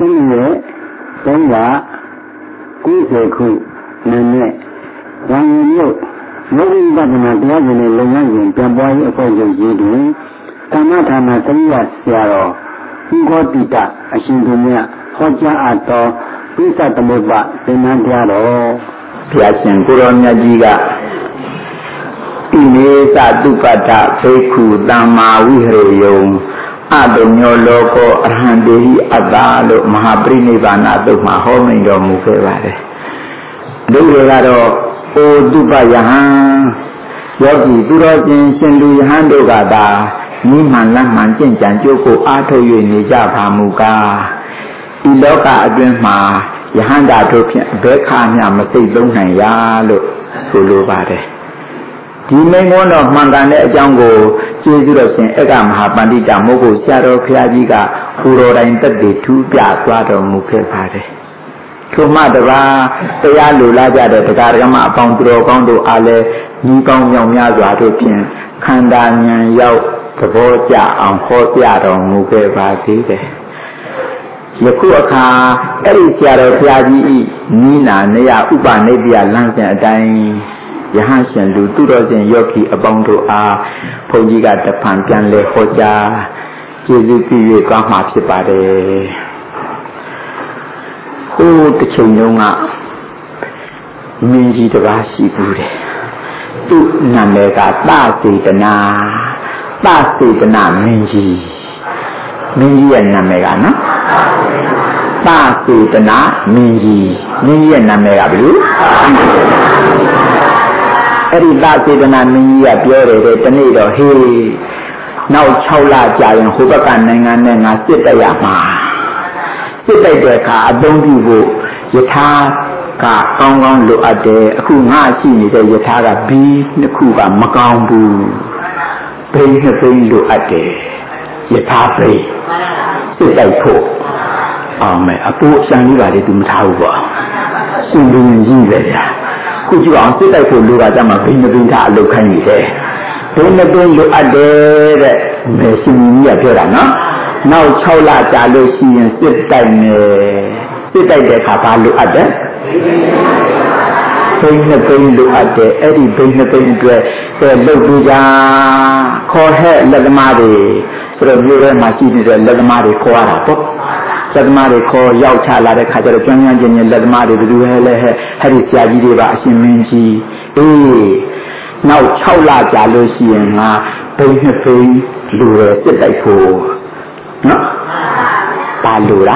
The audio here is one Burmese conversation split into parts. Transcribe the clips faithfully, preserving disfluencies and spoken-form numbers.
minute don't that good cool name one you moving back in a dozen in London Jamboy according to you Tamatana Sayas Yaro who got it up a Shindumia Hoja Ato Pisa Tamuba Denandiaro Piasan Kuronia Giga Inesa Dupata Feku Dama Wihreyo Adonyo Loco Arhandei Adalo Mahabrini Vanado Mahome do Mukevare Dugaro O Dubayahan Yogi Durojin Shendu Hando Gada Niman Laman Jenjan Joko Ato Yunija Pamuka Iloka Adwema Yahanda Topian Beka Yamasi Lunaya Lo Sulubare Di mengon of Mangane Jango Jesusen Ega Mahabandita Mogo Shadow Piajiga Uro Rainted two Piaquado Mukevare Tomadava Tayalu Laja de Garama Poundro Gondo Ale Nikon Yamyazo Topian Kanda Yao The Boja on Hotiado Mukevate Yakuaka Erisha Piaji Nina Nea Uba Nebia Lansan Dying Yahansian Luturos and Yoki Abondo A Pojiga the Pantan Le Hoja Jesupi Gama Pipade Who the Chinunga Minji the Rashi Bude Tu Namega Tasi the Na Tasi the Na Minji Minji and Namega no Tasi the Na Minji Minji and Namega Blue Everybody when I mean you appear at the need of he now Chola Giant Hubakan and I sit a yama. Sit like the car, don't you Yata Ka Kong look at the Kunga the Yatara B Nakuba Makambu. Pay her thing look at the Yata Pay. Sit like po. Oh, my, a poor Shaniva to Mtauba. Soon doing you Could you answer that for Lugama being the winter look at me there? Don't look at the Messinia Pirana. Now Chola Jalosi and sit time, sit like the Kappa look at them. Bring the pain look at the Eddie, bring the pain to the Loguja, call her Lagamari, so the Bureau machine is a Lagamari Koara. Ladmari call Yaucha La de Kajar Janjan Ladmari do Harry Tiagiva Simenji. Eh, now Chola Jalosi and Ma, pay her pay, Lure, sit like four. No? Palura?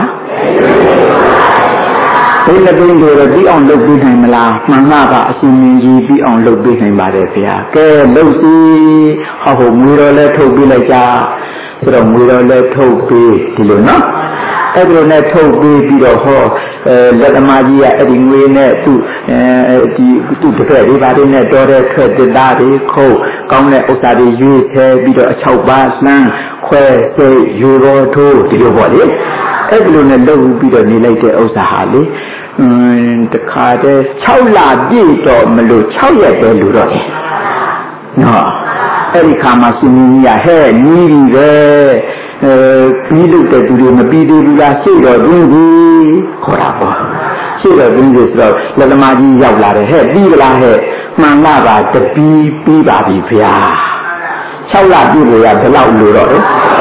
Pay the window, be on look behind La, Manava Simenji, be on look behind Badefia. Ke Lucy, how Miro let her be like a sort of Miro let her be, Tilona. Every net told baby or her, let the Magia adding way net to the very body net daughter, the daddy, co, come let Osadi use her bit of a chow bass land, where say you go to your body. Every net low bit of related Osahali, the card is Chowla did or Melu Chowya Beluroi. No, every Kamasinia hair, needy there. Be looked at the Mabidi, Shade or Windy, Korabo. Shade or Windy, let the Magi Yavla head, Viva head, Manava, the Bee, Biba, Pia. Chola, Biba, the loud Luro.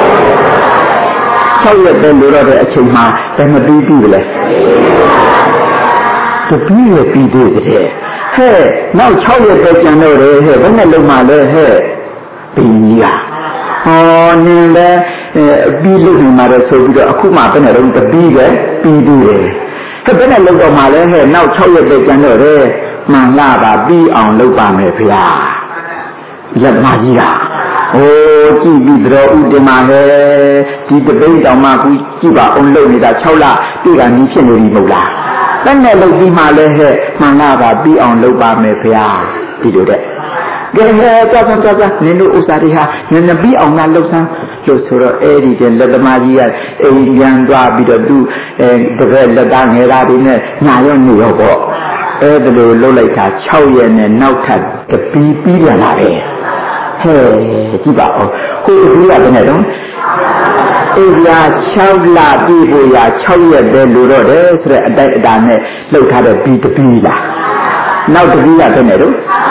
Chola, the Luro, the Chima, and the Bee, the Bee will be there. Hey, now Chola, the Jano, hey, when I look my hair, Bia. Oh, Nila, be looking mother so good. Akuma, and I don't be there, be there. When I look at my hair, now Choya de Janore, Manlava, be on Lopame Pia. Let Magia. Oh, Gibi draw Udema hair, see the bait on Maku, Giba on Loni that Chola, big and missionary Mola. When I look at my hair, Manlava, be on Lopame Pia. Did you that? Get here, Papa, Papa, Nino Usariha, and the bee on Nalosa, Losura, Eddie, and let the Magia, Alien, Drabi, do, and the red, the down here, Nayon, New York. Every Lolita, Choyan, and Nautat, the bee, Bidianare. Hey, Giba, who is the other? အေးရာ၆လပြည့်ဖို့ရာ၆ရက်ပဲလို့တော့တယ်ဆိုတဲ့အတိုက်အတာနဲ့လှုပ်ထားတဲ့ဘီတပီးလားနောက်တပီးကဘယ်နဲ့တော့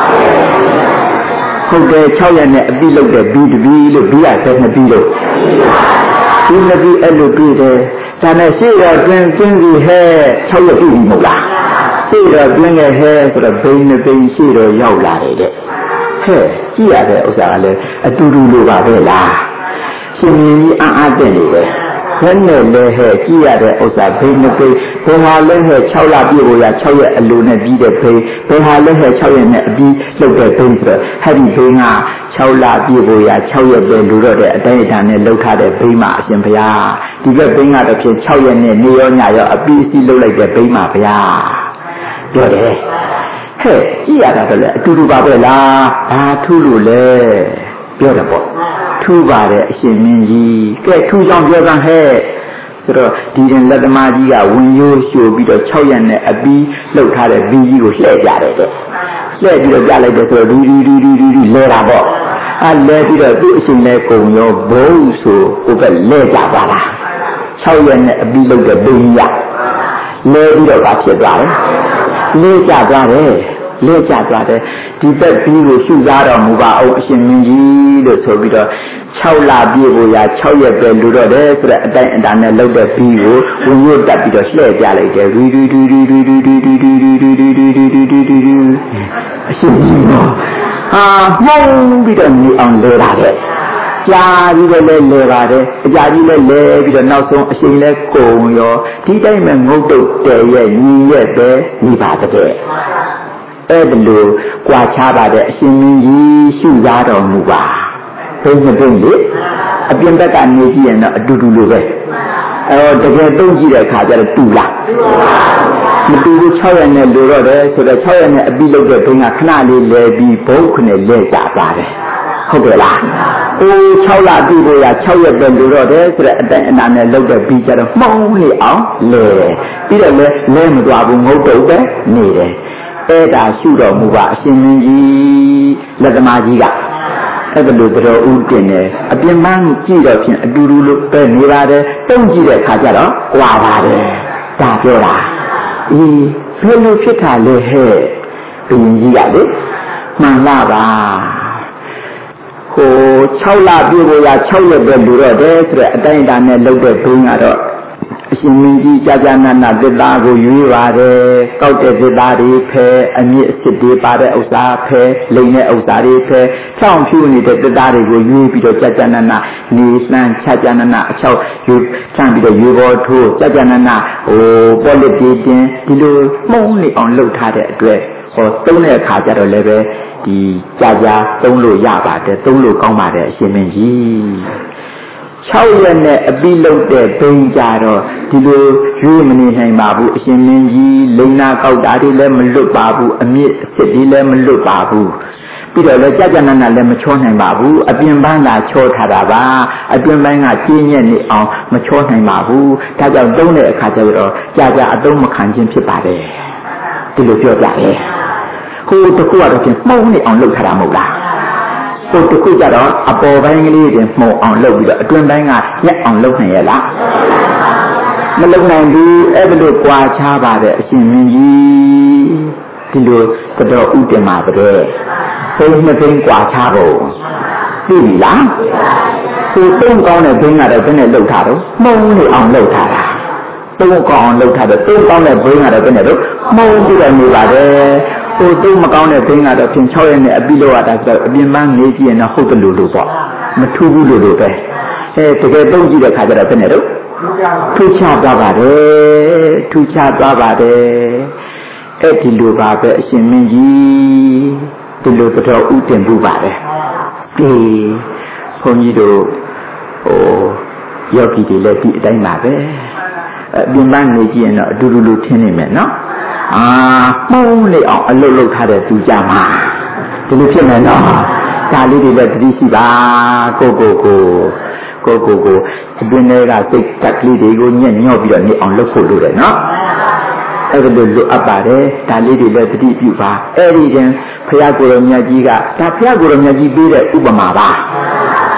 ဟုတ်တယ်၆ရက်နဲ့အပြီးလှုပ်တဲ့ဘီတပီးလို့ဘီးရဆယ်နှစ်ပီးလို့ဒီနှစ်ပီးအဲ့လိုပြည့်တယ်ဒါနဲ့ရှေ့တော့ကျင်းကျင်းကြီးဟဲ၆ရက်ပြည့်ပြီမဟုတ်လားရှေ့တော့ကျင်းရဲ့ဟဲဆိုတော့ဘိန်းနှစ်ဘိန်းရှေ့တော့ရောက်လာတယ်တဲ့ဟဲ့ကြည့်ရတဲ့ဥစ္စာကလည်းအတူတူလိုပါပဲလားရှင်ကြီးအားအားတက်နေတယ်ဘယ်နဲ့လဲဟဲ့ကြည့်ရတဲ့ဥစ္စာဘိန်းနှစ်ဘိန်းဘယ်ဟာလဲဟဲ့၆လပြည့်ဖို့ရ၆ရက်အလိုနဲ့ပြီးတဲ့ဘိန်းဘယ်ဟာလဲဟဲ့၆ရက်နဲ့အပြီးလှုပ်တဲ့ဘိန်းဆိုတော့ဟဲ့ဒီဘိန်းက၆လပြည့်ဖို့ရ၆ရက်ပဲလူတော့တဲ့အတိုင်းအတာနဲ့လှုပ်ထားတဲ့ဘိန်းမှာအရှင်ဘုရားဒီဘက်ဘိန်းကတော့ဖြင့်၆ရက်နဲ့နေရောညရောအပြီးအစီလှုပ်လိုက်တဲ့ဘိန်းမှာဘုရားပြောတယ်ဟဲ့ကြည့်ရတာတော့လေအတူတူပါပဲလားဘာထူးလို့လဲပြောတယ်ပေါ့ထူးပါတယ်အရှင်မင်းကြီးကဲထူးကြောင့်ပြောတာဟဲ့ဆိုတော့ဒီရင်လက်သမားကြီးကဝင်ရိုးရှို့ပြီးတော့၆ရက်နဲ့အပြီးလှုပ်ထားတဲ့ဘီကြီးကိုလှည့်ကြတယ်တဲ့လှည့်ပြီးတော့ပြလိုက်တယ်ဆိုတော့ဒီဒီဒီဒီဒီလဲတာပေါ့အဲလဲပြီးတော့သူ့အရှင်လဲကုံရောဘုံဆိုဟိုကလဲကြပါလား၆ရက်နဲ့အပြီးလှုပ်တဲ့ဘီကြီးကလဲပြီးတော့ဗာဖြစ်သွားတယ်လဲကြသွားတယ်လဲကြသွားတယ်ဒီဘက်ပြီးကိုရှုစားတော်မူပါအောင်အရှင်မင်းကြီးလို့ဆိုပြီးတော့၆လပြည့်ဖို့ရာ၆ရက်ပဲလူတော့တယ်ဆိုတဲ့အတိုင်းအတာနဲ့လှုပ်တဲ့ပြီးကိုဝင်ရတက်ပြီးတော့လှည့်ပြလိုက်တယ်ရီရီရီရီရီရီရီရီရီရီရီရီရီရီရီရီရီအရှင်ကြီးတော့ဟာမှုံပြီးတော့နေအောင်လဲတာတဲ့ကြာပြီးတော့လဲလဲပါတယ်အကြာကြီးလဲလဲပြီးတော့နောက်ဆုံးအရှင်လဲကုံရောဒီတိုင်းမဲ့ငုတ်တုတ်တဲ့ရဲ့ညီရဲ့ပဲညီပါတဲ့အဲ့ဒါလို့ကြွာချပါတဲ့အရှင်မင်းကြီးရှုစားတော်မူပါဘုန်းကြီးတို့လေအပြင်ဘက်ကနေကြည့်ရင်တော့အတူတူလိုပဲအဲ့တော့တကယ်တုံးကြည့်တဲ့အခါကျတော့တူလားမတူဘူး၆ရက်နဲ့လိုတော့တယ်ဆိုတော့၆ရက်နဲ့အပြီးလုပ်တဲ့ဘုန်းကခဏလေးလဲပြီးဘုန်းခုနဲ့လဲကြပါတယ်ဟုတ်တယ်လားအိုး၆လပြည့်ဖို့ရ၆ရက်ပဲလိုတော့တယ်ဆိုတော့အတိုင်းအနာနဲ့လုပ်တဲ့ပြီးကြတော့မှုံနေအောင်လဲပြီးတော့လဲလဲမသွားဘူးငုတ်တုတ်ပဲနေတယ်အဲ့ဒါရှုတော်မူပါအရှင်မင်းကြီးလက်သမားကြီးကအဲ့ဒါလိုတော်ဦးတင်တယ်အပြင်မှန်းကြည့်တော့ဖြင့်အတူတူလိုပဲနေပါတယ်တုံးကြည့်တဲ့ခါကျတော့ကြွာပါတယ်ဒါပြောတာအေးဘယ်လိုဖြစ်တာလဲဟဲ့ဘုရင်ကြီးကလေမှန်လားပါဟို၆လပြည့်ဖို့ရ၆ရက်ပဲလူတော့တယ်ဆိုတဲ့အတိုင်းအတာနဲ့လှုပ်တဲ့ဘုန်းကတော့အရှင်မင်းကြီးကြာကြာနာနာသစ္စာကိုရွေးပါတယ်ကောက်တဲ့သစ္စာတွေဖဲအမြင့်အစ်တွေပါတဲ့ဥစ္စာဖဲလိမ်တဲ့ဥစ္စာတွေဖဲဖြောင်းဖြူနေတဲ့သစ္စာတွေကိုရွေးပြီးတော့ကြာကြာနာနာနေလှမ်းချကြာနာနာအချောက်ရွေးချမ်းပြီးတော့ရွေးပေါ်ထိုးကြာကြာနာနာဟိုပေါ်လက်တီတင်ဒီလိုမှုံနေအောင်လှုပ်ထားတဲ့အတွက်ဟောသုံးတဲ့အခါကျတော့လည်းပဲဒီကြာကြာသုံးလို့ရပါတယ်သုံးလို့ကောင်းပါတယ်အရှင်မင်းကြီး၆ရက်နဲ့အပြီးလုပ်တဲ့ဘိန်းကြတော့ဒီလိုရွေးမနေနိုင်ပါဘူးအရှင်မင်းကြီးလိန်နာကောက်တာတွေလည်းမလွတ်ပါဘူးအမြင့်အစ်တွေလည်းမလွတ်ပါဘူးပြီးတော့လည်းကြာကြာနာနာလည်းမချောနိုင်ပါဘူးအပြင်ပန်းသာချောထားတာပါအပြင်ပန်းကကျင်းညက်နေအောင်မချောနိုင်ပါဘူးဒါကြောင့်သုံးတဲ့အခါကျတော့ကြာကြာအသုံးမခံခြင်းဖြစ်ပါတယ်ဒီလိုပြောပြတယ်ဟိုတခုကတော့ဖြင့်မှုံနေအောင်လုပ်ထားတာမဟုတ်လားဟိုတခုကြတော့အပေါ်ပိုင်းကလေးတင်မှုံအောင်လုပ်ပြီးတော့အတွင်းပိုင်းကရက်အောင်လုပ်နိုင်ရဲ့လားမလုပ်နိုင်ဘူးအဲ့ဒါလို့ကြွာချပါတယ်အရှင်မင်းကြီးဒီလိုတော်ဥတင်ပါတဲ့ဘုန်းနှစ်သိန်းကြွာချဖို့သိပြီလားဟိုသုံးကောင်းတဲ့ဘင်းကတော့ဘယ်နဲ့လုပ်ထားတော့မှုံနေအောင်လုပ်ထားတာသုံးကောင်းအောင်လုပ်ထားတယ်သုံးကောင်းတဲ့ဘင်းကတော့ဘယ်နဲ့တော့မှုံပြီးတော့နေပါတယ်ဟိုသုံးမကောင်းတဲ့ဘင်းကတော့ဖြင့်၆ရက်နဲ့အပြီးလောက်ရတာဆိုတော့အပြင်မှနေကြည့်ရင်တော့ဟုတ်တယ်လို့လို့ပေါ့မထူးဘူးလို့လို့ပဲအဲတကယ်သုံးကြည့်တဲ့ခါကျတော့ဘယ်နဲ့တော့ထူးခြားသွားပါတယ်ထူးခြားသွားပါတယ်အဲ့ဒီလိုပါပဲအရှင်မင်းကြီးဒီလိုတော်ဥတင်ပူပါတယ်အေးဘုန်းကြီးတို့ဟိုယောဂီတွေလည်းဒီအတိုင်းပါပဲအပြင်မှနေကြည့်ရင်တော့အတူတူလိုထင်နေမယ်နော်အာမှုံးနေအောင်အလုတ်လုတ်ထားတဲ့သူကြမှာဒီလိုဖြစ်နေတော့ဒါလေးတွေလည်းတတိရှိပါကိုကိုကိုကိုကိုကိုအတွင်းထဲကစိတ်တက်ကလေးတွေကိုညက်ညော့ပြီးတော့နေအောင်လုပ်ဖို့လိုတယ်နော်အဲ့ဒါလိုလိုအပ်ပါတယ်ဒါလေးတွေလည်းတတိပြုပါအဲ့ဒီတင်ဘုရားကိုယ်တော်မြတ်ကြီးကဒါဘုရားကိုယ်တော်မြတ်ကြီးပေးတဲ့ဥပမာပါ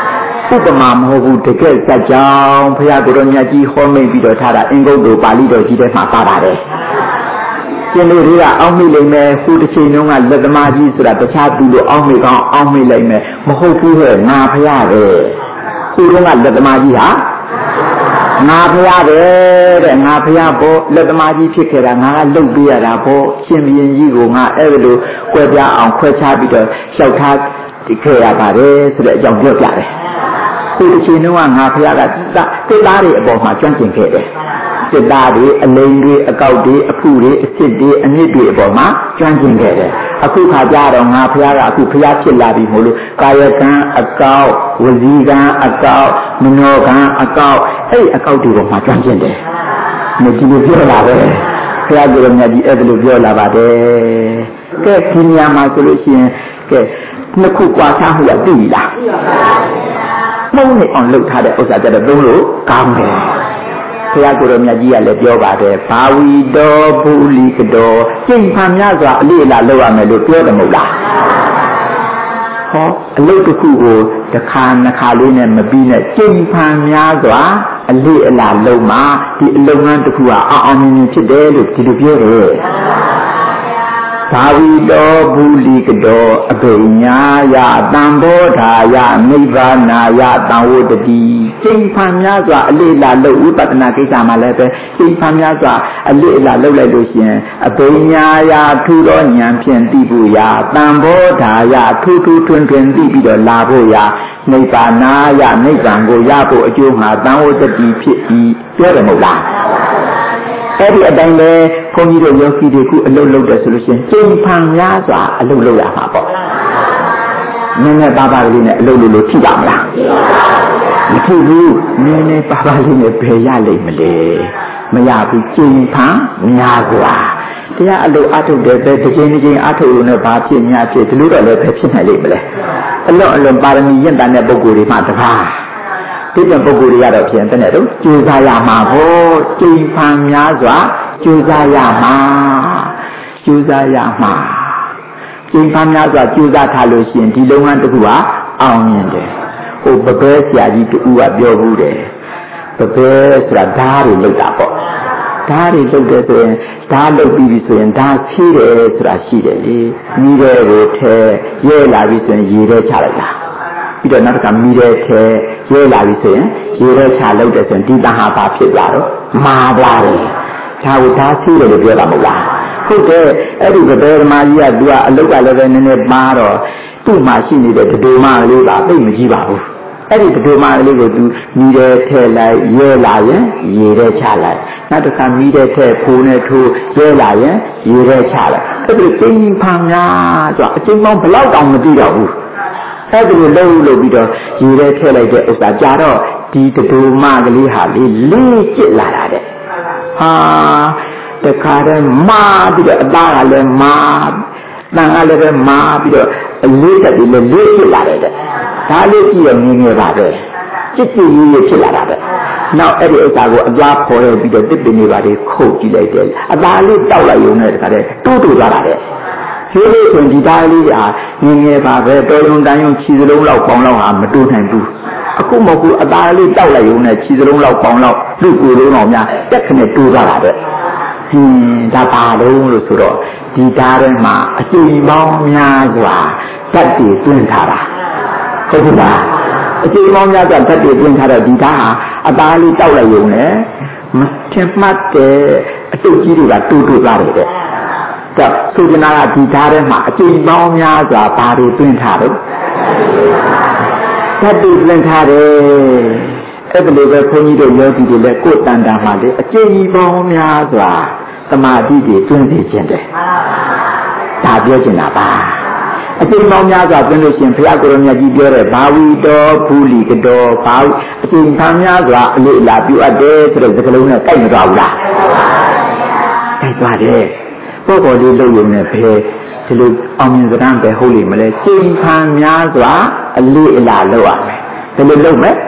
ဥပမာမဟုတ်ဘူးတကယ်စัจကြောင်းဘုရားကိုယ်တော်မြတ်ကြီးဟောမိတ်ပြီးတော့ထားတာအင်္ဂုတ္တပါဠိတော်ကြီးထဲမှာပါပါတယ်ရှင်လေးတွေကအောက်မိလိုက်မယ်ဟိုတစ်ချိန်လုံးကလက်သမားကြီးဆိုတာတခြားသူတို့အောက်မိကောင်းအောက်မိလိုက်မယ်မဟုတ်ဘူးဟဲ့ငါဘုရားပဲဟိုတုန်းကလက်သမားကြီးဟာငါဘုရားပဲတဲ့ငါဘုရားဘောလက်သမားကြီးဖြစ်ခဲ့တာငါကလှုပ်ပေးရတာဘောရှင်ဘုရင်ကြီးကိုငါအဲ့လိုကွဲပြားအောင်ခွဲခြားပြီးတော့လျှောက်ထားခဲ့ရပါတယ်ဆိုတဲ့အကြောင်းပြောပြတယ်ဟိုတစ်ချိန်လုံးကငါဘုရားကတစ်သားတွေအပေါ်မှာကျွမ်းကျင်ခဲ့တယ်စစ်သားတွေအလိမ်တွေအကောက်တွေအဖုတွေအစစ်တွေအမြစ်တွေအပေါ်မှာကျွမ်းကျင်ခဲ့တယ်အခုခါကြတော့ငါဘုရားကအခုဘုရားဖြစ်လာပြီမို့လို့ကာယကံအကောက်ဝစီကံအကောက်မနောကံအကောက်အဲ့အကောက်တွေပေါ်မှာကျွမ်းကျင်တယ်မကြည့်လို့ပြောလာပဲဘုရားကိုယ်တော်မြတ်ကြီးအဲ့ဒါလိုပြောလာပါတယ်ကဲဒီနေရာမှာဆိုလို့ရှိရင်ကဲနှစ်ခုကွာခြားမှုရသိပြီလားမုန်းနေအောင်လှုပ်ထားတဲ့ဥစ္စာကြတော့သုံးလို့ကောင်းတယ်ဘုရားကိုယ်တော်မြတ်ကြီးကလည်းပြောပါတယ်ဘာဝီတော်ဘူလီကတော်ကျင့်ဖန်များစွာအလေးအလာလုပ်ရမယ်လို့ပြောတယ်မဟုတ်လားဟောအလုပ်တစ်ခုကိုတစ်ခါနှစ်ခါလေးနဲ့မပြီးနဲ့ကျင့်ဖန်များစွာအလေးအလာလုပ်မှဒီအလုပ်ငန်းတစ်ခုကအောင်အောင်မြင်မြင်ဖြစ်တယ်လို့ဒီလိုပြောတယ်ဘာဝီတော်ဘူလီကတော်အဘိညာယတံဘောဓာယနိဗ္ဗာနာယတံဝတ္တိကျင့်ဖန်များစွာအလေးအလာလုပ်ဝိပဿနာကိစ္စမှာလည်းပဲကျင့်ဖန်များစွာအလေးအလာလုပ်လိုက်လို့ရှိရင်အဘိညာယထူသောဉာဏ်ဖြင့်သိဖို့ရာတံဘောဓာယထူးထူးထွန်းထွန်းသိပြီးတော့လာဖို့ရာနိဗ္ဗာနာယနိဗ္ဗာန်ကိုရဖို့အကျိုးမှာတံဝတ္တိဖြစ်ပြီးပြောတယ်မဟုတ်လားအဲ့ဒီအတိုင်းပဲဘုန်းကြီးတို့ယောဂီတွေခုအလုပ်လုပ်တယ်ဆိုလို့ရှိရင်ကျင့်ဖန်များစွာအလုပ်လုပ်ရမှာပေါ့နည်းနည်းပါးပါးလေးနဲ့အလုပ်လုပ်လို့ထိပါမလားမထိဘူးနည်းနည်းပါးပါးလေးနဲ့ဘယ်ရလိမ့်မလဲမရဘူးကျင့်ဖန်များစွာတရားအလုပ်အထုတ်တယ်ပဲတစ်ချိန်တစ်ချိန်အထုတ်လို့နဲ့ဘာဖြစ်ညာဖြစ်ဒီလိုတော့လည်းပဲဖြစ်နိုင်လိမ့်မလဲအလွန်အလွန်ပါရမီရင့်တန်တဲ့ပုဂ္ဂိုလ်တွေမှတပါးဒီတဲ့ပုဂ္ဂိုလ်တွေကတော့ဖြင့်တဲ့တော့ကြိုးစားရမှာဟောကျင့်ဖန်များစွာကြိုးစားရမှာကြိုးစားရမှာကျင့်ဖန်များစွာကြိုးစားထားလို့ရှိရင်ဒီလုပ်ငန်းတစ်ခုကအောင်မြင်တယ်ဟိုပပဲဆရာကြီးတူကပြောဘူးတယ်ပပဲဆိုတာဓာတ်တွေလုပ်တာပေါ့ဓာတ်တွေလုပ်တယ်ဆိုရင်ဓာတ်လုပ်ပြီးပြီဆိုရင်ဓာတ်ဖြည့်တယ်ဆိုတာရှိတယ်လေမိတဲ့ကိုထဲရဲလာပြီဆိုရင်ရေထဲချလိုက်တာပြီးတော့နောက်တစ်ခါမိတဲ့ထဲရဲလာပြီဆိုရင်ရေထဲချလုပ်တယ်ဆိုရင်ဒီတဟာပါဖြစ်ကြတော့မာပါလေဒါကိုဓာတ်ဖြည့်တယ်လို့ပြောတာမဟုတ်လားဟုတ်တယ်အဲ့ဒီဘယ်ဓမ္မကြီးကသူကအလုတ်ကလည်းပဲနည်းနည်းပါတော့သူ့မှာရှိနေတဲ့ဒုမလေးပါသိမကြည့်ပါဘူးအဲ့ဒီဒုမလေးကိုသူမိတဲ့ထဲလိုက်ရဲလာရင်ရေထဲချလိုက်နောက်တစ်ခါမိတဲ့ထဲဖိုးနဲ့ထိုးရဲလာရင်ရေထဲချလိုက်အဲ့ဒီကျင်းဖန်များဆိုအချင်းပေါင်းဘလောက်တောင်မသိတော့ဘူးအဲ့ဒီလိုလှုပ်လို့ပြီးတော့ရေထဲထည့်လိုက်တဲ့ဥစ္စာကြာတော့ဒီဒုမကလေးဟာလေလေးကျစ်လာတာတဲ့ဟာတခါတည်းမာပြီးတော့အသားကလည်းမာတန်ကလည်းပဲမာပြီးတော့အလေးတက်ပြီးလည်းလေးကျစ်လာတယ်တဲ့ဒါလေးကြည့်ရငင်းငယ်ပါပဲကျစ်ကျစ်ရေးရေးဖြစ်လာတာပဲနောက်အဲ့ဒီဥစ္စာကိုအသွားဖော်ရပြီးတော့တစ်ပင်တွေပါလေခုတ်ကြည့်လိုက်တယ်အသားလေးတောက်လိုက်ရုံနဲ့တခါတည်းတိုးတိုးသွားတာတဲ့ဒီလိုဆိုဒီသားလေးဟာငင်းငယ်ပါပဲတော်ရုံတန်ရုံခြေစလုံးလောက်ပေါင်းလောက်ဟာမတိုးနိုင်ဘူးအခုမဟုတ်ဘူးအသားလေးတောက်လိုက်ရုံနဲ့ခြေစလုံးလောက်ပေါင်းလောက်လူကိုယ်လုံးတော်များတက်ခနဲ့တိုးသွားတာတဲ့ဟင်းဒါပါလုံးလို့ဆိုတော့ဒီသားထဲမှာအကျိန်ပေါင်းများစွာဓာတ်တွေတွင်းထားတာဟုတ်ဘူးလားအကျိန်ပေါင်းများစွာဓာတ်တွေတွင်းထားတော့ဒီသားဟာအသားလေးတောက်လိုက်ရုံနဲ့မထင်မှတ်တဲ့အတုပ်ကြီးတွေကတိုးတိုးသွားတယ်တဲ့တော့ဆိုကြနာကဒီသားထဲမှာအကျိန်ပေါင်းများစွာဘာတွေတွင်းထားတော့ဓာတ်တွေတွင်းထားတယ်အဲ့ဒါလိုပဲခွန်ကြီးတို့ယောဂီတွေလည်းကိုယ်တန်တာမှာလေအကျိန်ပေါင်းများစွာသမာဓိတွေတွင်းစေခြင်းတယ်ဒါပြောချင်တာပါအကျိန်ပေါင်းများစွာတွင်းလို့ရှိရင်ဘုရားကိုယ်တော်မြတ်ကြီးပြောတဲ့ဘာဝီတော်ဘူလီကတော်ဘာအကျိန်ပေါင်းများစွာအလေးအလာပြုအပ်တယ်ဆိုတဲ့စကားလုံးနဲ့ကိုက်မသွားဘူးလားကိုက်သွားတယ်ပေါ်ပေါ်လေးလုပ်ရုံနဲ့ဘယ်ဒီလိုအောင်မြင်စကားပဲဟုတ်လိမ့်မလဲကျင့်ဖန်များစွာအလေးအလာလုပ်ရမယ်ဘယ်လိုလုပ်မလဲ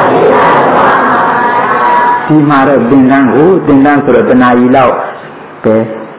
ဒီမှာတော့သင်္ကန်းကိုသင်္ကန်းဆိုတော့တဏှာကြီးလောက်ပဲ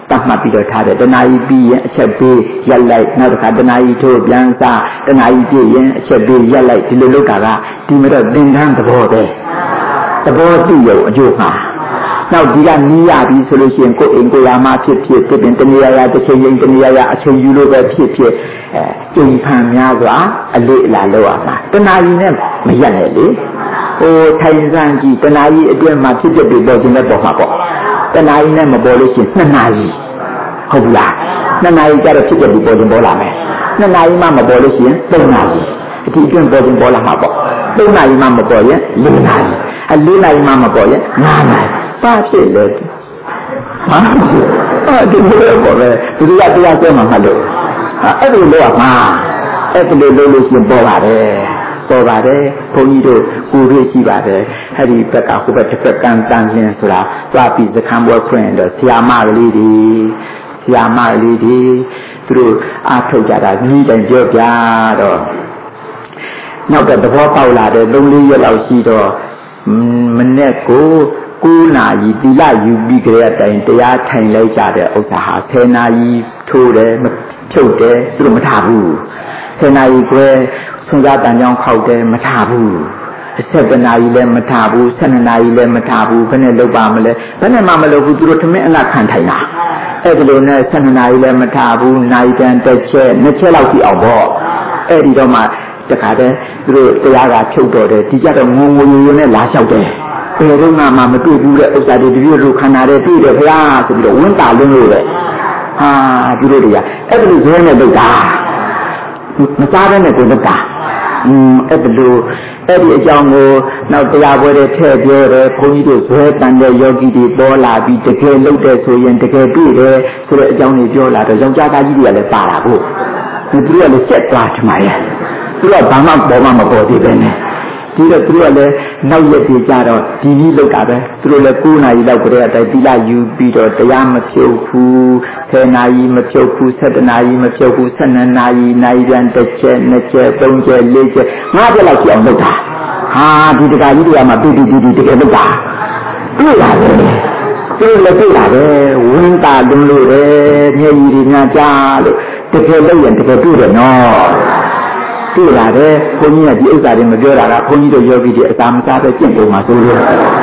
တတ်မှတ်ပြီးတော့ထားတယ်တဏှာကြီးပြီးရင်အချက်ပေးရက်လိုက်နောက်တစ်ခါတဏှာကြီးထိုးပြန်စားတဏှာကြီးပြည့်ရင်အချက်ပေးရက်လိုက်ဒီလိုလုပ်တာကဒီမှာတော့သင်္ကန်းသဘောပဲသဘောသိရုံအကျိုးမှာနောက်ဒီကနီးရပြီဆိုလို့ရှိရင်ကိုယ်အိမ်ကိုရာမဖြစ်ဖြစ်ဖြစ်ပင်တဏှာရာတစ်ချိန်ရင်တဏှာရာအချိန်ယူလို့ပဲဖြစ်ဖြစ်အဲကျင့်ဖန်များစွာအလေးအလာလုပ်ရမှာတဏှာကြီးနဲ့မရက်နဲ့လေဟိုထိုင်စမ်းကြည့်တဏှာကြီးအတွင်းမှာဖြစ်ဖြစ်ပြီးပေါ်ခြင်းနဲ့ပေါ်မှာပေါ့တဏှာကြီးနဲ့မပေါ်လို့ရှိရင်နှစ်နာရီဟုတ်ဘူးလားနှစ်နာရီကျတော့ဖြစ်ဖြစ်ပြီးပေါ်ခြင်းပေါ်လာမယ်နှစ်နာရီမှမပေါ်လို့ရှိရင်သုံးနာရီအဒီအတွင်းပေါ်ခြင်းပေါ်လာမှာပေါ့သုံးနာရီမှမပေါ်ရင်လေးနာရီအလေးနာရီမှမပေါ်ရင်ငါးနာရီပါဖြစ်လေဟာအဲ့ဒီလိုပေါ်လေဒီကတရားကျမှမလို့အဲ့ဒီလိုကမှာအဲ့ဒီလိုလုပ်လို့ရှိရင်ပေါ်ပါတယ်ပေါ်ပါတယ်ဘုန်းကြီးတို့ကိုရရှိပါတယ်အဲ့ဒီဘက်ကဟိုဘက်တစ်ဖက်ကန်းတန်းလင်းဆိုတာသွားပြီးစခန်းပွဲဖွင့်တော့ဆရာမကလေးတွေဆရာမကလေးတွေသူတို့အားထုတ်ကြတာကြီးတိုင်ပြောပြတော့နောက်တော့သဘောပေါက်လာတယ်သုံးလေးရက်လောက်ရှိတော့မနေ့ကိုကိုးနာရီသီလယူပြီးကြတဲ့အတိုင်းတရားထိုင်လိုက်ကြတဲ့ဥစ္စာဟာဆယ်နာရီထိုးတယ်ချုပ်တယ်သူတို့မထားဘူးဆယ်နာရီခွဲဆွမ်းစားတန်ကြောင်းခောက်တယ်မထားဘူးဆယ်နာရီလည်းမထားဘူးဆယ်နာရီလည်းမထားဘူးဘယ်နဲ့လုပ်ပါမလဲဘယ်နဲ့မှမလုပ်ဘူးသူတို့ထမင်းအငတ်ခံထိုင်တာအဲ့ဒီလိုနဲ့ဆယ်နာရီလည်းမထားဘူးနိုင်တန်တစ်ချက်နှစ်ချက်လောက်ကြည့်အောင်ပေါ့အဲ့ဒီတော့မှတခါတည်းသူတို့တရားကချုပ်တော်တယ်ဒီကြတော့ငုံငုံရိုးရိုးနဲ့လာလျှောက်တယ်ဘယ်တော့မှမတွေ့ဘူးတဲ့ဥစ္စာတွေတပြည့်လိုခန္ဓာတွေပြည့်တယ်ခင်ဗျာဆိုပြီးတော့ဝင်းတာလုံးလို့တဲ့ဟာသူတို့တွေကအဲ့ဒီလိုဇဲနဲ့လုပ်တာမစားဘဲနဲ့ကိုလုပ်တာอืมအဲ့ဒီလိုအဲ့ဒီအကြောင်းကိုနောက်တရားပွဲတွေထည့်ပြောတယ်ဘုန်းကြီးတို့ဇဲတန်တဲ့ယောဂီတွေပေါ်လာပြီးတကယ်လုပ်တဲ့ဆိုရင်တကယ်တွေ့တယ်ဆိုတဲ့အကြောင်းတွေပြောလာတော့ယောက်ျားသားကြီးတွေကလည်းပါတာကိုသူတို့ကလည်းစက်သွားထမရဲ့သူကဘာမှပေါ်မှမပေါ်သေးပဲနဲ့ဒီတော့သူတို့ကလည်းနောက်ရက်တွေကြတော့ဒီနည်းလောက်တာပဲသူတို့လည်းကိုးနာရီလောက်ကြတဲ့အတိုင်းသီလယူပြီးတော့တရားမဖြုတ်ဘူးဆယ်နာရီမဖြုတ်ဘူးဆယ်နာရီမဖြုတ်ဘူးဆယ်နှစ်နာရီနိုင်ပြန်တစ်ချက်နှစ်ချက်သုံးချက်လေးချက်ငါးချက်လောက်ကြအောင်လုပ်တာဟာဒီတကာကြီးတွေကမှတူတူတူတူတကယ်လုပ်တာတွေ့လာတယ်သူတို့လည်းတွေ့လာတယ်ဝင်းတာလုံးလို့တယ်မျက်ရည်တွေများကြားလို့တကယ်လုပ်ရင်တကယ်တွေ့တယ်နော်တွေ့လာတယ်ဘုန်းကြီးကဒီဥစ္စာတွေမပြောတာကဘုန်းကြီးတို့ယောဂီတွေအသာမစားပဲကျင့်ပုံမှာဆိုလို့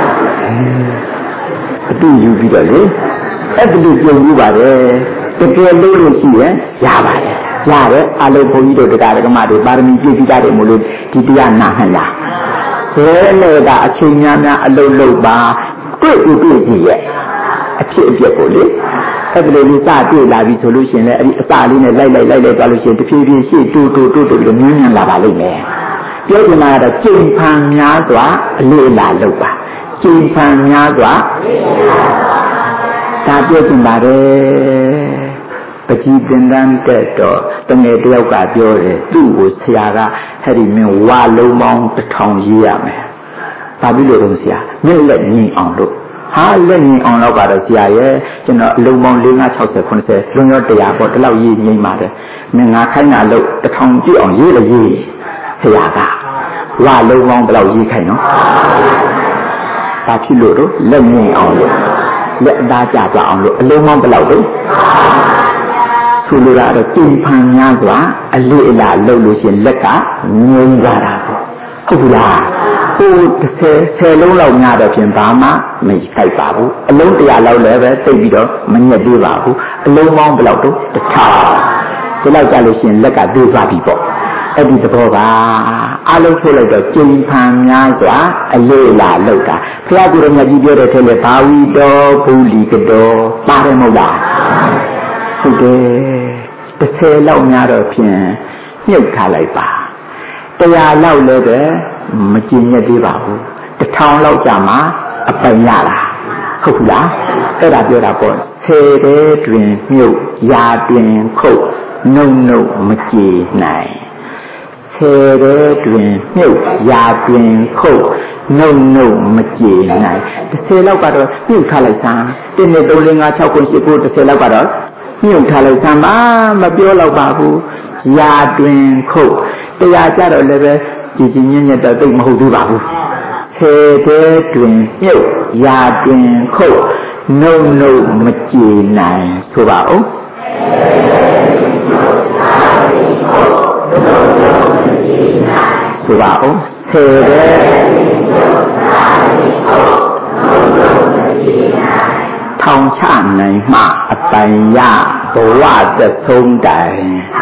အတူယူပြီးတော့လေအဲ့ဒီလိုကျင့်ယူပါတယ်တကယ်လို့လို့ရှိရင်ရပါတယ်ရတယ်အလုံးဘုန်းကြီးတို့တရားဓမ္မတွေပါရမီပြည့်စည်ကြတယ်မို့လို့ဒီတရားနာဟန်လားဘယ်နဲ့ကအချိန်များများအလုံးလုံးပါတွေ့တွေ့တွေ့ကြည့်ရဲ့အဖြစ်အပျက်ကိုလေအဲ့ဒီလိုလေးစတွေ့လာပြီဆိုလို့ရှိရင်လည်းအဲ့ဒီအစာလေးနဲ့လိုက်လိုက်လိုက်လိုက်သွားလို့ရှိရင်တဖြည်းဖြည်းရှေ့တူတူတူတူပြီးမြင်းမြန်းလာပါလိမ့်မယ်ပြောချင်တာကတော့ကျင့်ဖန်များစွာအလေးအလာလုပ်ပါကျင့်ဖန်များစွာဒါပြောချင်ပါတယ်ပကြီးသင်္ကန်းတက်တော့တငယ်တယောက်ကပြောတယ်သူ့ကိုဆရာကအဲ့ဒီမင်းဝါလုံးပေါင်းတစ်ထောင်ရေးရမယ်ဘာဖြစ်လို့လဲဆရာမျက်လက်ညီအောင်လို့ဟာလက်ငင်းအောင်တော့ကတော့ဆရာရဲ့ကျွန်တော်အလုံးပေါင်း၄၅၆၀ခုနှစ်လွန်ရောတရားပေါ့ဒီလောက်ရေးငိမ့်ပါတယ်မင်းငါခိုင်းတာလို့တစ်ထောင်ကြည့်အောင်ရေးလေရေးဆရာကဝါလုံးပေါင်းဘယ်လောက်ရေးခိုင်းနော်ဘာဖြစ်လို့တော့လက်ငင်းအောင်လို့လက်သားကြကြအောင်လို့အလုံးပေါင်းဘယ်လောက်လို့ဆိုလိုတာတော့ကျင့်ဖန်များစွာအလေးအလာလုပ်လို့ရှိရင်လက်ကငြိမ်းကြတာပေါ့ဟုတ်ဘူးလားဟိုဆယ်ဆယ်လုံးလောက်များတော့ဖြင့်ဘာမှမခိုက်ပါဘူးအလုံးတရာလောက်လည်းပဲသိပြီးတော့မညက်သေးပါဘူးအလုံးပေါင်းဘယ်လောက်တော့တစ်ထောင်ဒီလောက်ကြလို့ရှိရင်လက်ကသေးသွားပြီပေါ့အဲ့ဒီသဘောပါအလုံးထုတ်လိုက်တော့ကျင့်ဖန်များစွာအလေးလာလောက်တာဘုရားကိုယ်တော်မြတ်ကြီးပြောတဲ့ထဲလေဘာဝီတော်ဘူလီကတော်ပါတယ်မဟုတ်လားဟုတ်တယ်တစ်ဆယ်လောက်များတော့ဖြင့်ညှုပ်ထားလိုက်ပါတရားလောက်လည်းပဲမကျင်ရသေးပါဘူးတစ်ထောင်လောက်ကြာမှအပိုင်ရတာဟုတ်ဘူးလားအဲ့ဒါပြောတာပေါ့ဆယ်တဲ့တွင်မြုပ်ရာတွင်ခုတ်နှုတ်နှုတ်မကြည်နိုင်ဆယ်တဲ့တွင်မြုပ်ရာတွင်ခုတ်နှုတ်နှုတ်မကြည်နိုင်တစ်ဆယ်လောက်ကတော့မြုပ်ထားလိုက်စမ်းတစ်နှစ်သုံးလေးငါးခြောက်ခုရှစ်ခုတစ်ဆယ်လောက်ကတော့မြုပ်ထားလိုက်စမ်းပါမပြောတော့ပါဘူးရာတွင်ခုတ်တရားကြတော့လည်းပဲကြည်ကြည်ညံ့ညံ့တော့တိတ်မဟုတ်သေးပါဘူးဆယ်တဲ့တွင်မြုပ်ရာတွင်ခုတ် no no မကြည်နိုင်ဆိုပါဦးဆိုပါဦးဆယ်တဲ့ထောင်ချနိုင်မှအပိုင်ရဘဝသက်ဆုံးတိုင်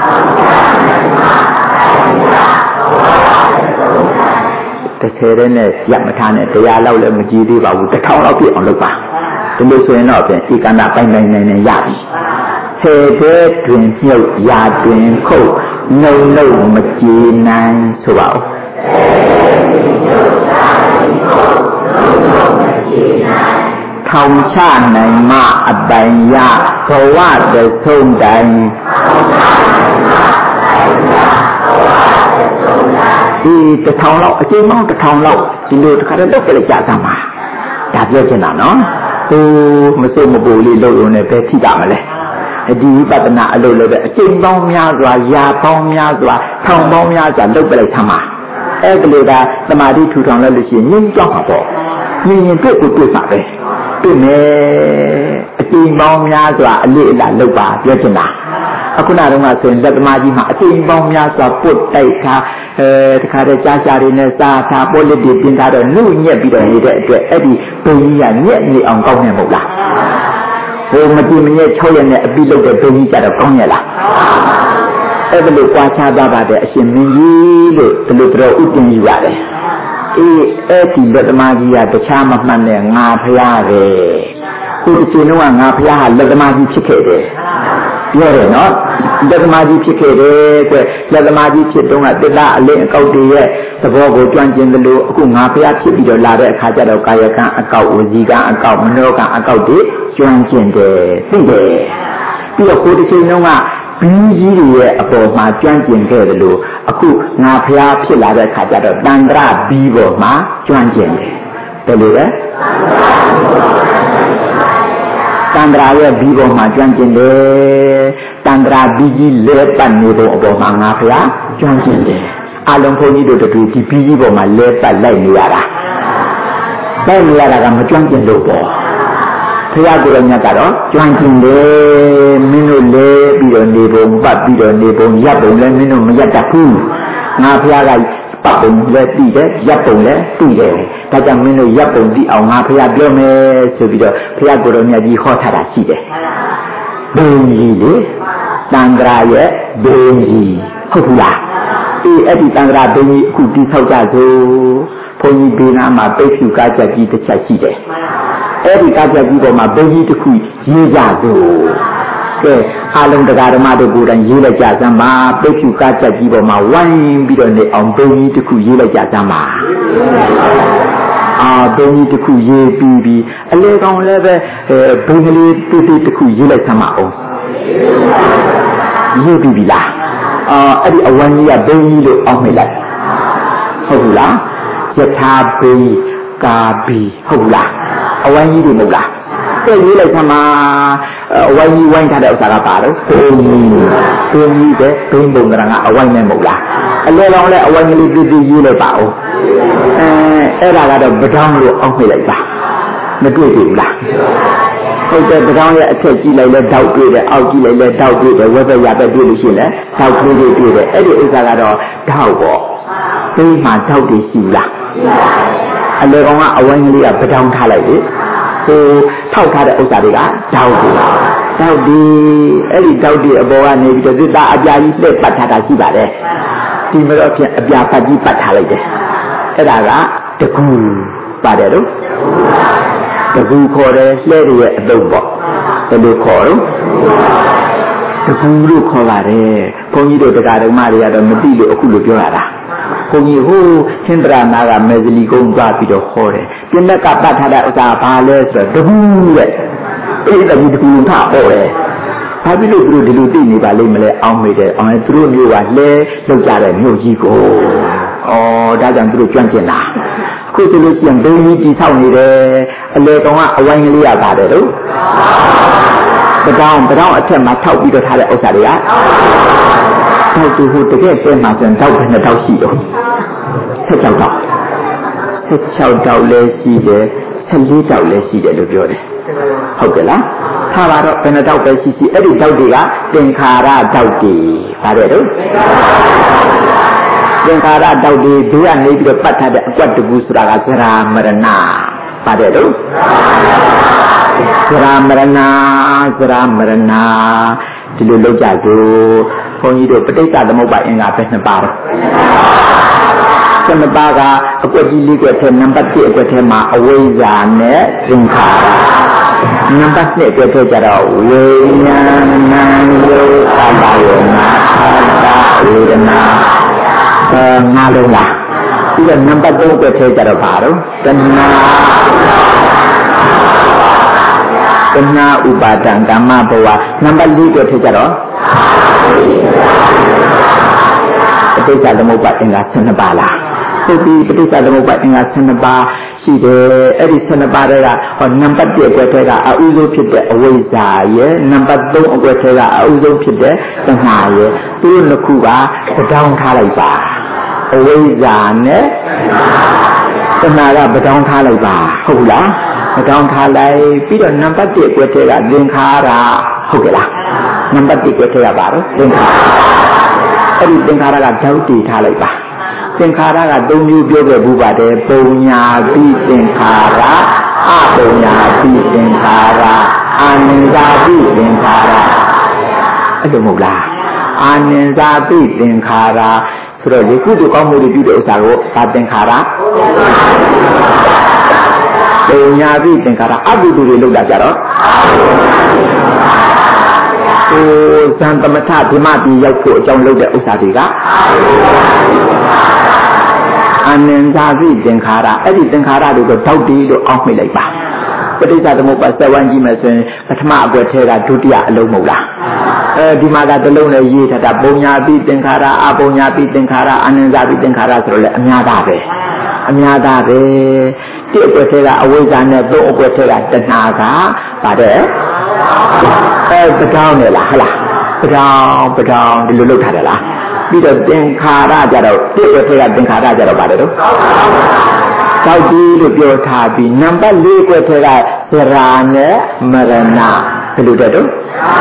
တစ်ဆယ်တဲ့နဲ့ရမထားနဲ့တရားလောက်လည်းမကြည့်သေးပါဘူးတစ်ထောင်လောက်ပြည့်အောင်လုပ်ပါဒီလိုဆိုရင်တော့ပြန်ဧကန္တပိုင်ပိုင်နိုင်နေရပြီဆယ်တဲ့တွင်မြုပ်ရာတွင်ခုတ်နှုံနှုတ်မကြည်နိုင်ဆိုပါဦးထောင်ချနိုင်မှအပိုင်ရဘဝသက်ဆုံးတိုင်ဒီတစ်ထောင်လောက်အကျဉ်းပေါင်းတစ်ထောင်လောက်ဒီလိုတစ်ခါတော့လုပ်ကြလိုက်ကြသမှာဒါပြောချင်တာနော်ဟိုမစိုးမပူလေးလုပ်ရုံနဲ့ပဲထိတာမလဲဒီဝိပဿနာအလုပ်လုပ်တဲ့အကျဉ်းပေါင်းများစွာရာပေါင်းများစွာထောင်ပေါင်းများစွာလုပ်ပြလိုက်သမှာအဲ့ကလေးကသမာဓိထူထောင်လိုက်လို့ရှိရင်ငြိမ်းကြောက်မှာပေါ့ငြိမ်းရင်တွေ့ကိုတွေ့ပါပဲတွေ့မယ်အကျဉ်းပေါင်းများစွာအလေးအလာလုပ်ပါပြောချင်တာအခုနကတော့ဆိုရင်လက်သမားကြီးမှာအကျဉ်းပေါင်းများစွာပုတ်တိုက်ထားအဲတခါတည်းကြားရှာတွေနဲ့စားထားပေါ်လက်တွေပြင်ထားတော့နှုတ်ညက်ပြီးတော့နေတဲ့အတွက်အဲ့ဒီဘုံကြီးကညက်နေအောင်ကောင်းနေမဟုတ်လားဟိုမကြည့်မညက်၆ရက်နဲ့အပြီးလုပ်တဲ့ဘုံကြီးကြတော့ကောင်းရလားအဲ့ဒါလို့ကြွားချသွားပါတဲ့အရှင်မင်းကြီးလို့ဒီလိုတော့ဥပင်ယူရတယ်အေးအဲ့ဒီလက်သမားကြီးကတခြားမမှတ်နဲ့ငါဖျားပဲခုတစ်ချိန်လုံးကငါဖျားဟာလက်သမားကြီးဖြစ်ခဲ့တယ်ပြောတယ်နော်လက်သမားကြီးဖြစ်ခဲ့တယ်ကွလက်သမားကြီးဖြစ်တော့ကတိတ္တအလင်းအကောက်တွေရဲ့သဘောကိုကြွန့်ကျင်သလိုအခုငါဖျားဖြစ်ပြီးတော့လာတဲ့အခါကျတော့ကာယကံအကောက်ဝစီကံအကောက်မနောကံအကောက်တွေကျွမ်းကျင်တယ်သိတယ်ပြီးတော့ကိုယ်တစ်ချိန်လုံးကဘင်းကြီးတွေရဲ့အပေါ်မှာကျွမ်းကျင်ခဲ့တယ်လို့အခုငါဖျားဖြစ်လာတဲ့အခါကျတော့တန္တရဘီးပေါ်မှာကျွမ်းကျင်တယ်ဘယ်လိုလဲတန္တရာရဲ့ဘီးပေါ်မှာကျွမ်းကျင်တယ်တန္တရာဘီးကြီးလဲပတ်နေပုံအပေါ်မှာငါဖျားကျွမ်းကျင်တယ်အလုံးဘုန်းကြီးတို့တူဒီဘီးကြီးပေါ်မှာလဲပတ်လိုက်နေရတာလိုက်နေရတာကမကျွမ်းကျင်လို့ပေါ့ဖျားကိုယ်တော်မြတ်ကတော့ကျွမ်းကျင်တယ်မင်းတို့လဲပြီးတော့နေပုံပတ်ပြီးတော့နေပုံရပ်ပုံလဲမင်းတို့မရပ်တတ်ဘူးငါဖျားကပတ်ပုံလည်းသိတယ်ရပ်ပုံလည်းသိတယ်ဒါကြောင့်မင်းတို့ရပ်ပုံသိအောင်ငါဖျားပြောမယ်ဆိုပြီးတော့ဖျားကိုယ်တော်မြတ်ကြီးဟောထားတာရှိတယ်ဘုံကြီးလေတန်ត្រာရဲ့ဘုံကြီးဟုတ်ဘူးလားအေးအဲ့ဒီတန်ត្រာဘုံကြီးအခုတိဆောက်ကြစို့ဘုံကြီးဘေးနားမှာပိတ်ဖြူကားချက်ကြီးတစ်ချက်ရှိတယ်အဲ့ဒီကားချက်ကြီးပေါ်မှာဘုံကြီးတစ်ခုရေးကြစို့ကဲအားလုံးတရားဓမ္မတို့ကိုယ်တိုင်ရေးလိုက်ကြစမ်းပါပိတ်ဖြူကားချက်ကြီးပေါ်မှာဝိုင်းပြီးတော့နေအောင်ဘုံကြီးတစ်ခုရေးလိုက်ကြစမ်းပါအာဘုံကြီးတစ်ခုရေးပြီးပြီးအလေကောင်လည်းပဲဘုံကလေးတိတိတစ်ခုရေးလိုက်စမ်းပါအောင်ရေးပြီးပြီလားအာအဲ့ဒီအဝန်းကြီးကဘုံကြီးလို့အောက်မိလိုက်ဟုတ်ဘူးလားယထာဘိကာဘီဟုတ်လားအဝန်းကြီးတွေမဟုတ်လားကဲရေးလိုက်သမားအဝိုင်းကြီးဝိုင်းထားတဲ့ဥစ္စာကပါတော့ဘုံကြီးဘုံကြီးတဲ့ဘုံပုံကကအဝိုင်းနဲ့မဟုတ်လားအလဲလောင်းလဲအဝိုင်းကလေးပြည့်ပြည့်ရေးလိုက်ပါဦးအဲအဲ့ဒါကတော့ပဒေါင်းလို့အောက်မိလိုက်ပါမတွေ့ဘူးလားဟုတ်တယ်ပဒေါင်းရဲ့အထက်ကြည့်လိုက်လဲတောက်တွေ့တယ်အောက်ကြည့်လိုက်လဲတောက်တွေ့တယ်ဝက်သက်ရသက်တွေ့လို့ရှိရင်လဲတောက်ကလေးတွေတွေ့တယ်အဲ့ဒီဥစ္စာကတော့တောက်ပေါ့သိမှတောက်တွေရှိလားအလဲကောင်ကအဝိုင်းကလေးကပဒေါင်းထားလိုက်လေဟိုထောက်ထားတဲ့ဥစ္စာတွေကတောက်တွေတောက်ဒီအဲ့ဒီတောက်တွေအပေါ်ကနေပြီးတော့သစ္စာအပြာကြီးလက်ပတ်ထားတာရှိပါတယ်ဒီမတော့ဖြင့်အပြာပတ်ကြီးပတ်ထားလိုက်တယ်အဲ့ဒါကတကူပါတယ်တော့တကူခေါ်တယ်လှဲတွေရဲ့အတုပ်ပေါ့ဘယ်လိုခေါ်တော့တကူလို့ခေါ်ပါတယ်ဘုန်းကြီးတို့တရားဓမ္မတွေကတော့မသိလို့အခုလိုပြောရတာဘုန်းကြီးဟိုသင်္တရာနာကမေဇလီကုန်းသွားပြီးတော့ဟောတယ်ပြင်းကပတ်ထားတဲ့ဥစ္စာဘာလဲဆိုတော့တကူတဲ့အဲ့ဒီတကူတကူထားဟောတယ်ဘာဖြစ်လို့သူတို့ဒီလိုသိနေပါလိမ့်မလဲအောင်းမိတယ်အောင်းသူတို့မျိုးကလဲလောက်ကြတဲ့မျိုးကြီးကိုဩဒါကြောင့်သူတို့ကြွန့်ကျင်တာအခုဆိုလို့ရှိရင်ဘုံကြီးတိဆောက်နေတယ်အလေကောင်ကအဝိုင်းကလေးရပါတယ်လို့ပဒေါင်းပဒေါင်းအထက်မှာထောက်ပြီးတော့ထားတဲ့ဥစ္စာတွေကထောက်သူဟိုတကယ်ပြန်မှဆိုရင်တောက်ဘယ်နှတောက်ရှိတော့ဆက်ချောက်တောက်ဆက်ချောက်တောက်လည်းရှိတယ်ဆက်လေးတောက်လည်းရှိတယ်လို့ပြောတယ်ဟုတ်ကဲ့လားထားပါတော့ဘယ်နှတောက်ပဲရှိရှိအဲ့ဒီတောက်တွေကသင်္ခါရတောက်တွေပါတယ်တော့သင်္ခါရတောက်တွေဒုကနေပြီးတော့ပတ်ထားတဲ့အကွက်တကူဆိုတာကသရာမရဏပါတယ်တော့သရာမရဏသရာမရဏဒီလိုလောက်ကြစို့ဘုန်းကြီးတို့ပဋိစ္စသမုပ္ပါအင်္ဂါပဲနှစ်ပါးတော့စမပါကအကွက်ကြီးလေးကွက်ထဲနံပါတ်တစ်အကွက်ထဲမှာအဝိဇ္ဇာနဲ့သင်္ခါရနံပါတ်နှစ်အကွက်ထဲကျတော့ဝိညာဏယောသဘာဝနာသာဝေဒနာအဲငါလုံးလားပြီးတော့နံပါတ်သုံးအကွက်ထဲကျတော့ဘာတော့တဏှာတဏှာဥပါဒံကာမဘဝနံပါတ်လေးအကွက်ထဲကျတော့ပဋိစ္စသမုပ္ပါအင်္ဂါဆယ်နှစ်ပါးလားဟုတ်ပြီပဋိစ္စသမုပ္ပါအင်္ဂါဆယ်နှစ်ပါးရှိတယ်အဲ့ဒီဆယ်နှစ်ပါးတွေကဟောနံပါတ်တစ်အကွက်ထဲကအဥဆုံးဖြစ်တဲ့အဝိဇ္ဇာရဲ့နံပါတ်သုံးအကွက်ထဲကအဥဆုံးဖြစ်တဲ့တဏှာရဲ့သူတို့နှစ်ခုကပဒေါင်းထားလိုက်ပါအဝိဇ္ဇာနဲ့တဏှာကပဒေါင်းထားလိုက်ပါဟုတ်လားပဒေါင်းထားလိုက်ပြီးတော့နံပါတ်တစ်အကွက်ထဲကသင်္ခါရဟုတ်ကဲ့လားနံပါတ်တစ်အကွက်ထဲကပါတော့သင်္ခါရအဲ့ဒီသင်္ခါရကဓာတ်တည်ထားလိုက်ပါသင်္ခါရကသုံးမျိုးပြောခဲ့ဘူးပါတယ်ပုံညာတိသင်္ခါရအပုံညာတိသင်္ခါရအာနိဇာတိသင်္ခါရအဲ့လိုမဟုတ်လားအာနိဇာတိသင်္ခါရဆိုတော့ဒီကုသိုလ်ကောင်းမှုတွေပြုတဲ့ဥစ္စာကိုသာသင်္ခါရပုံညာတိသင်္ခါရအကုသိုလ်တွေလုပ်လာကြတော့ဟိုဇန်သမထဓမ္မတိရောက်ဖို့အကြောင်းလုပ်တဲ့ဥစ္စာတွေကအာနန္ဒာပိသင်္ခါရအဲ့ဒီသင်္ခါရတွေကိုဓာတ်တည်လို့အောက်မိလိုက်ပါပဋိစ္စသမုပ္ပါစဝန်းကြီးမယ်ဆိုရင်ပထမအကွက်ထဲကဒုတိယအလုံးမဟုတ်လားအဲဒီမှာကတလုံးနဲ့ရေးထားတာပုံညာပိသင်္ခါရအပုံညာပိသင်္ခါရအာနန္ဒာပိသင်္ခါရဆိုတော့လေအများသားပဲအများသားပဲတိအကွက်ထဲကအဝိဇ္ဇာနဲ့သုံးအကွက်ထဲကတဏှာကပါတယ်အဲပဒေါင်းနဲ့လားဟလားပဒေါင်းပဒေါင်းဒီလိုလုပ်ထားတယ်လားပြီးတော့သင်္ခါရကြတော့တိအကွက်ထဲကသင်္ခါရကြတော့ပါတယ်တော့သောက်ကြီးလို့ပြောထားပြီးနံပါတ်လေးကွက်ထဲကသရာနဲ့မရဏဘယ်လိုတဲ့တော့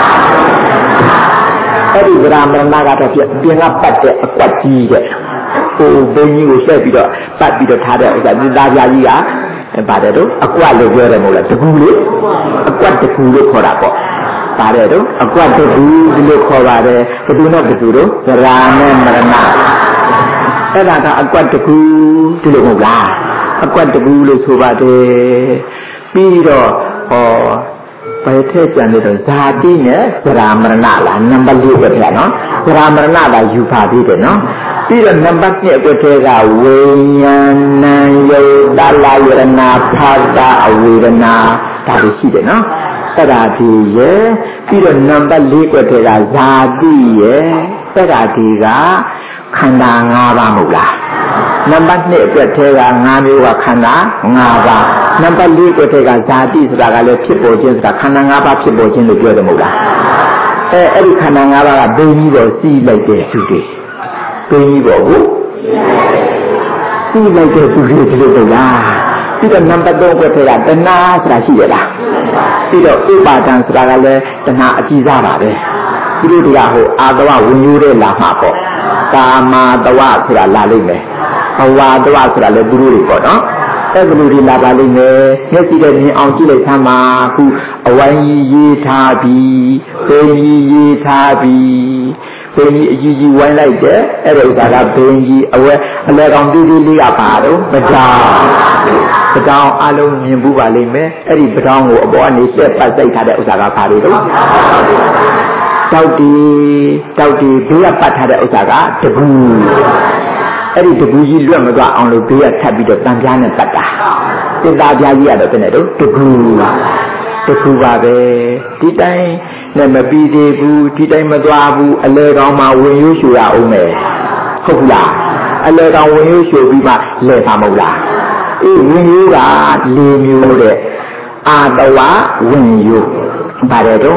အဲ့ဒီသရာမရဏကတော့ပြင်ကပတ်တဲ့အကွက်ကြီးတဲ့ဟိုဘုန်းကြီးကိုဆက်ပြီးတော့ပတ်ပြီးတော့ထားတဲ့ဥစ္စာဒီသားပြားကြီးကပါတယ်တော့အကွက်လို့ပြောတယ်မဟုတ်လားတကူလို့အကွက်တကူလို့ခေါ်တာပေါ့ပါတယ်တော့အကွက်တကူဒီလိုခေါ်ပါတယ်ဘယ်သူနဲ့ဘယ်သူတော့သရာနဲ့မရဏအဲ့ဒါကအကွက်တကူဒီလိုမဟုတ်လားအကွက်တကူလို့ဆိုပါတယ်ပြီးတော့ဟောဘယ်ထက်ကြံနေတော့ဇာတိနဲ့သရာမရဏလားနံပါတ်လေးပဲဗျာနော်သရာမရဏကယူပါသေးတယ်နော်ပြီးတော့နံပါတ်နှစ်အကွက်ထဲကဝိညာဏယောတလာယရဏဖာတာအဝေဒနာဒါလိုရှိတယ်နော်သရာတိရဲ့ပြီးတော့နံပါတ်လေးအကွက်ထဲကဇာတိရဲ့သရာတိကခန္ဓာ၅ပါးမဟုတ်လားနံပါတ်နှစ်အတွက်ထဲက၅မျိုးကခန္ဓာ၅ပါးနံပါတ်လေးအတွက်ထဲကဇာတိဆိုတာကလည်းဖြစ်ပေါ်ခြင်းဆိုတာခန္ဓာ၅ပါးဖြစ်ပေါ်ခြင်းလို့ပြောတယ်မဟုတ်လားအဲအဲ့ဒီခန္ဓာ၅ပါးကဘိန်းကြီးပေါ်စီးလိုက်တဲ့သူတွေဘိန်းကြီးပေါ်ကိုစီးလိုက်တဲ့သူတွေဒီလိုတော့လားပြီးတော့နံပါတ်သုံးအတွက်ထဲကတဏှာဆိုတာရှိရလားပြီးတော့ဥပါဒံဆိုတာကလည်းတဏှာအကြီးစားပါပဲသူတို့ကဟိုအာတဝဝင်ယူတဲ့လာမှာပေါ့ကာမတဝဆိုတာလာလိမ့်မယ်ဘဝတဝဆိုတာလည်းသူတို့တွေပေါ့နော်အဲ့ဒီလိုတွေလာပါလိမ့်မယ်မျက်စိနဲ့မြင်အောင်ကြည့်လိုက်သမ်းပါခုအဝိုင်းကြီးရေးထားပြီးဘိန်းကြီးရေးထားပြီးဘိန်းကြီးအကြီးကြီးဝိုင်းလိုက်တယ်အဲ့ဒါဥစ္စာကဘိန်းကြီးအဝဲအလဲကောင်တူးတူးလေးကပါတော့ပဒေါင်းပဒေါင်းအလုံးမြင်ဘူးပါလိမ့်မယ်အဲ့ဒီပဒေါင်းကိုအပေါ်ကနေဆက်ပတ်စိတ်ထားတဲ့ဥစ္စာကပါလေတော့တောက်တီတောက်တီဘေးကပတ်ထားတဲ့ဥစ္စာကတကူအဲ့ဒီတကူကြီးလွတ်မသွားအောင်လို့ဘေးကထပ်ပြီးတော့တန်ပြားနဲ့ပတ်တာသစ္စာပြားကြီးကတော့ဘယ်နဲ့တော့တကူတကူပါပဲဒီတိုင်းနဲ့မပြီးသေးဘူးဒီတိုင်းမသွားဘူးအလဲကောင်မှဝင်ရိုးရှူရအောင်မယ်ဟုတ်ဘူးလားအလဲကောင်ဝင်ရိုးရှူပြီးမှလဲပါမဟုတ်လားအေးဝင်ရိုးကလေးမျိုးတဲ့အာတဝဝင်ရိုးပါတယ်တော့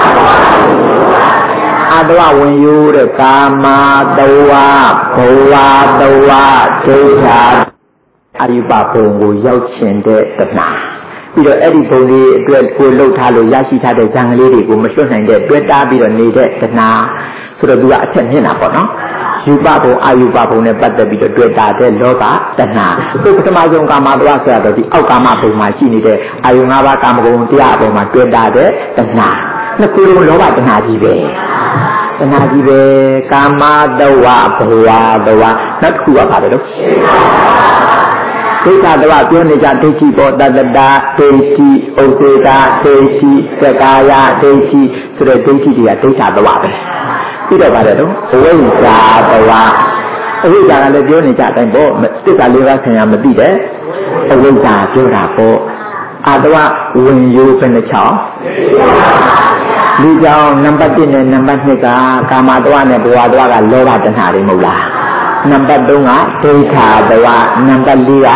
အာတဝဝင်ရိုးတဲ့ကာမတဝဘဝတဝဒိဋ္ဌာအရိပဘုံကိုရောက်ချင်တဲ့တဏှာပြီးတော့အဲ့ဒီဘုံလေးအတွက်ကိုလှုပ်ထားလို့ရရှိထားတဲ့ဇံကလေးတွေကိုမလွတ်နိုင်တဲ့တွေ့တာပြီးတော့နေတဲ့တဏှာဆိုတော့သူကအထက်မြင့်တာပေါ့နော်ယူပဘုံအာယူပဘုံနဲ့ပတ်သက်ပြီးတော့တွေ့တာတဲ့လောကတဏှာသူပထမဆုံးကာမတဝဆိုရတော့ဒီအောက်ကာမဘုံမှာရှိနေတဲ့အာယု၅ပါးကာမဂုဏ်တရားအပေါ်မှာတွေ့တာတဲ့တဏှာနှစ်ခုလုံးလောဘတဏှာကြီးပဲတဏှာကြီးပဲကာမတဝဘဝတဝနောက်တစ်ခုကပါတယ်လို့ဒိဋ္ဌတဝပြောနေကြဒိဋ္ဌိပေါ်တတ္တတာဒိဋ္ဌိဥစေတာဒိဋ္ဌိသက္ကာယဒိဋ္ဌိဆိုတဲ့ဒိဋ္ဌိတွေကဒိဋ္ဌတဝပဲပြီးတော့ပါတယ်လို့အဝိဇ္ဇာတဝအဝိဇ္ဇာကလည်းပြောနေကြတိုင်းပေါ့သစ္စာလေးပါးဆင်ရမသိတဲ့အဝိဇ္ဇာပြောတာပေါ့အာတဝဝင်ရိုးပဲနှချောင်းဒီကြောင့်နံပါတ်oneနဲ့နံပါတ်twoကကာမတဝနဲ့ဘဝတဝကလောဘတဏှာတွေမဟုတ်လားနံပါတ်threeကဒိဋ္ဌာတဝနံပါတ်fourက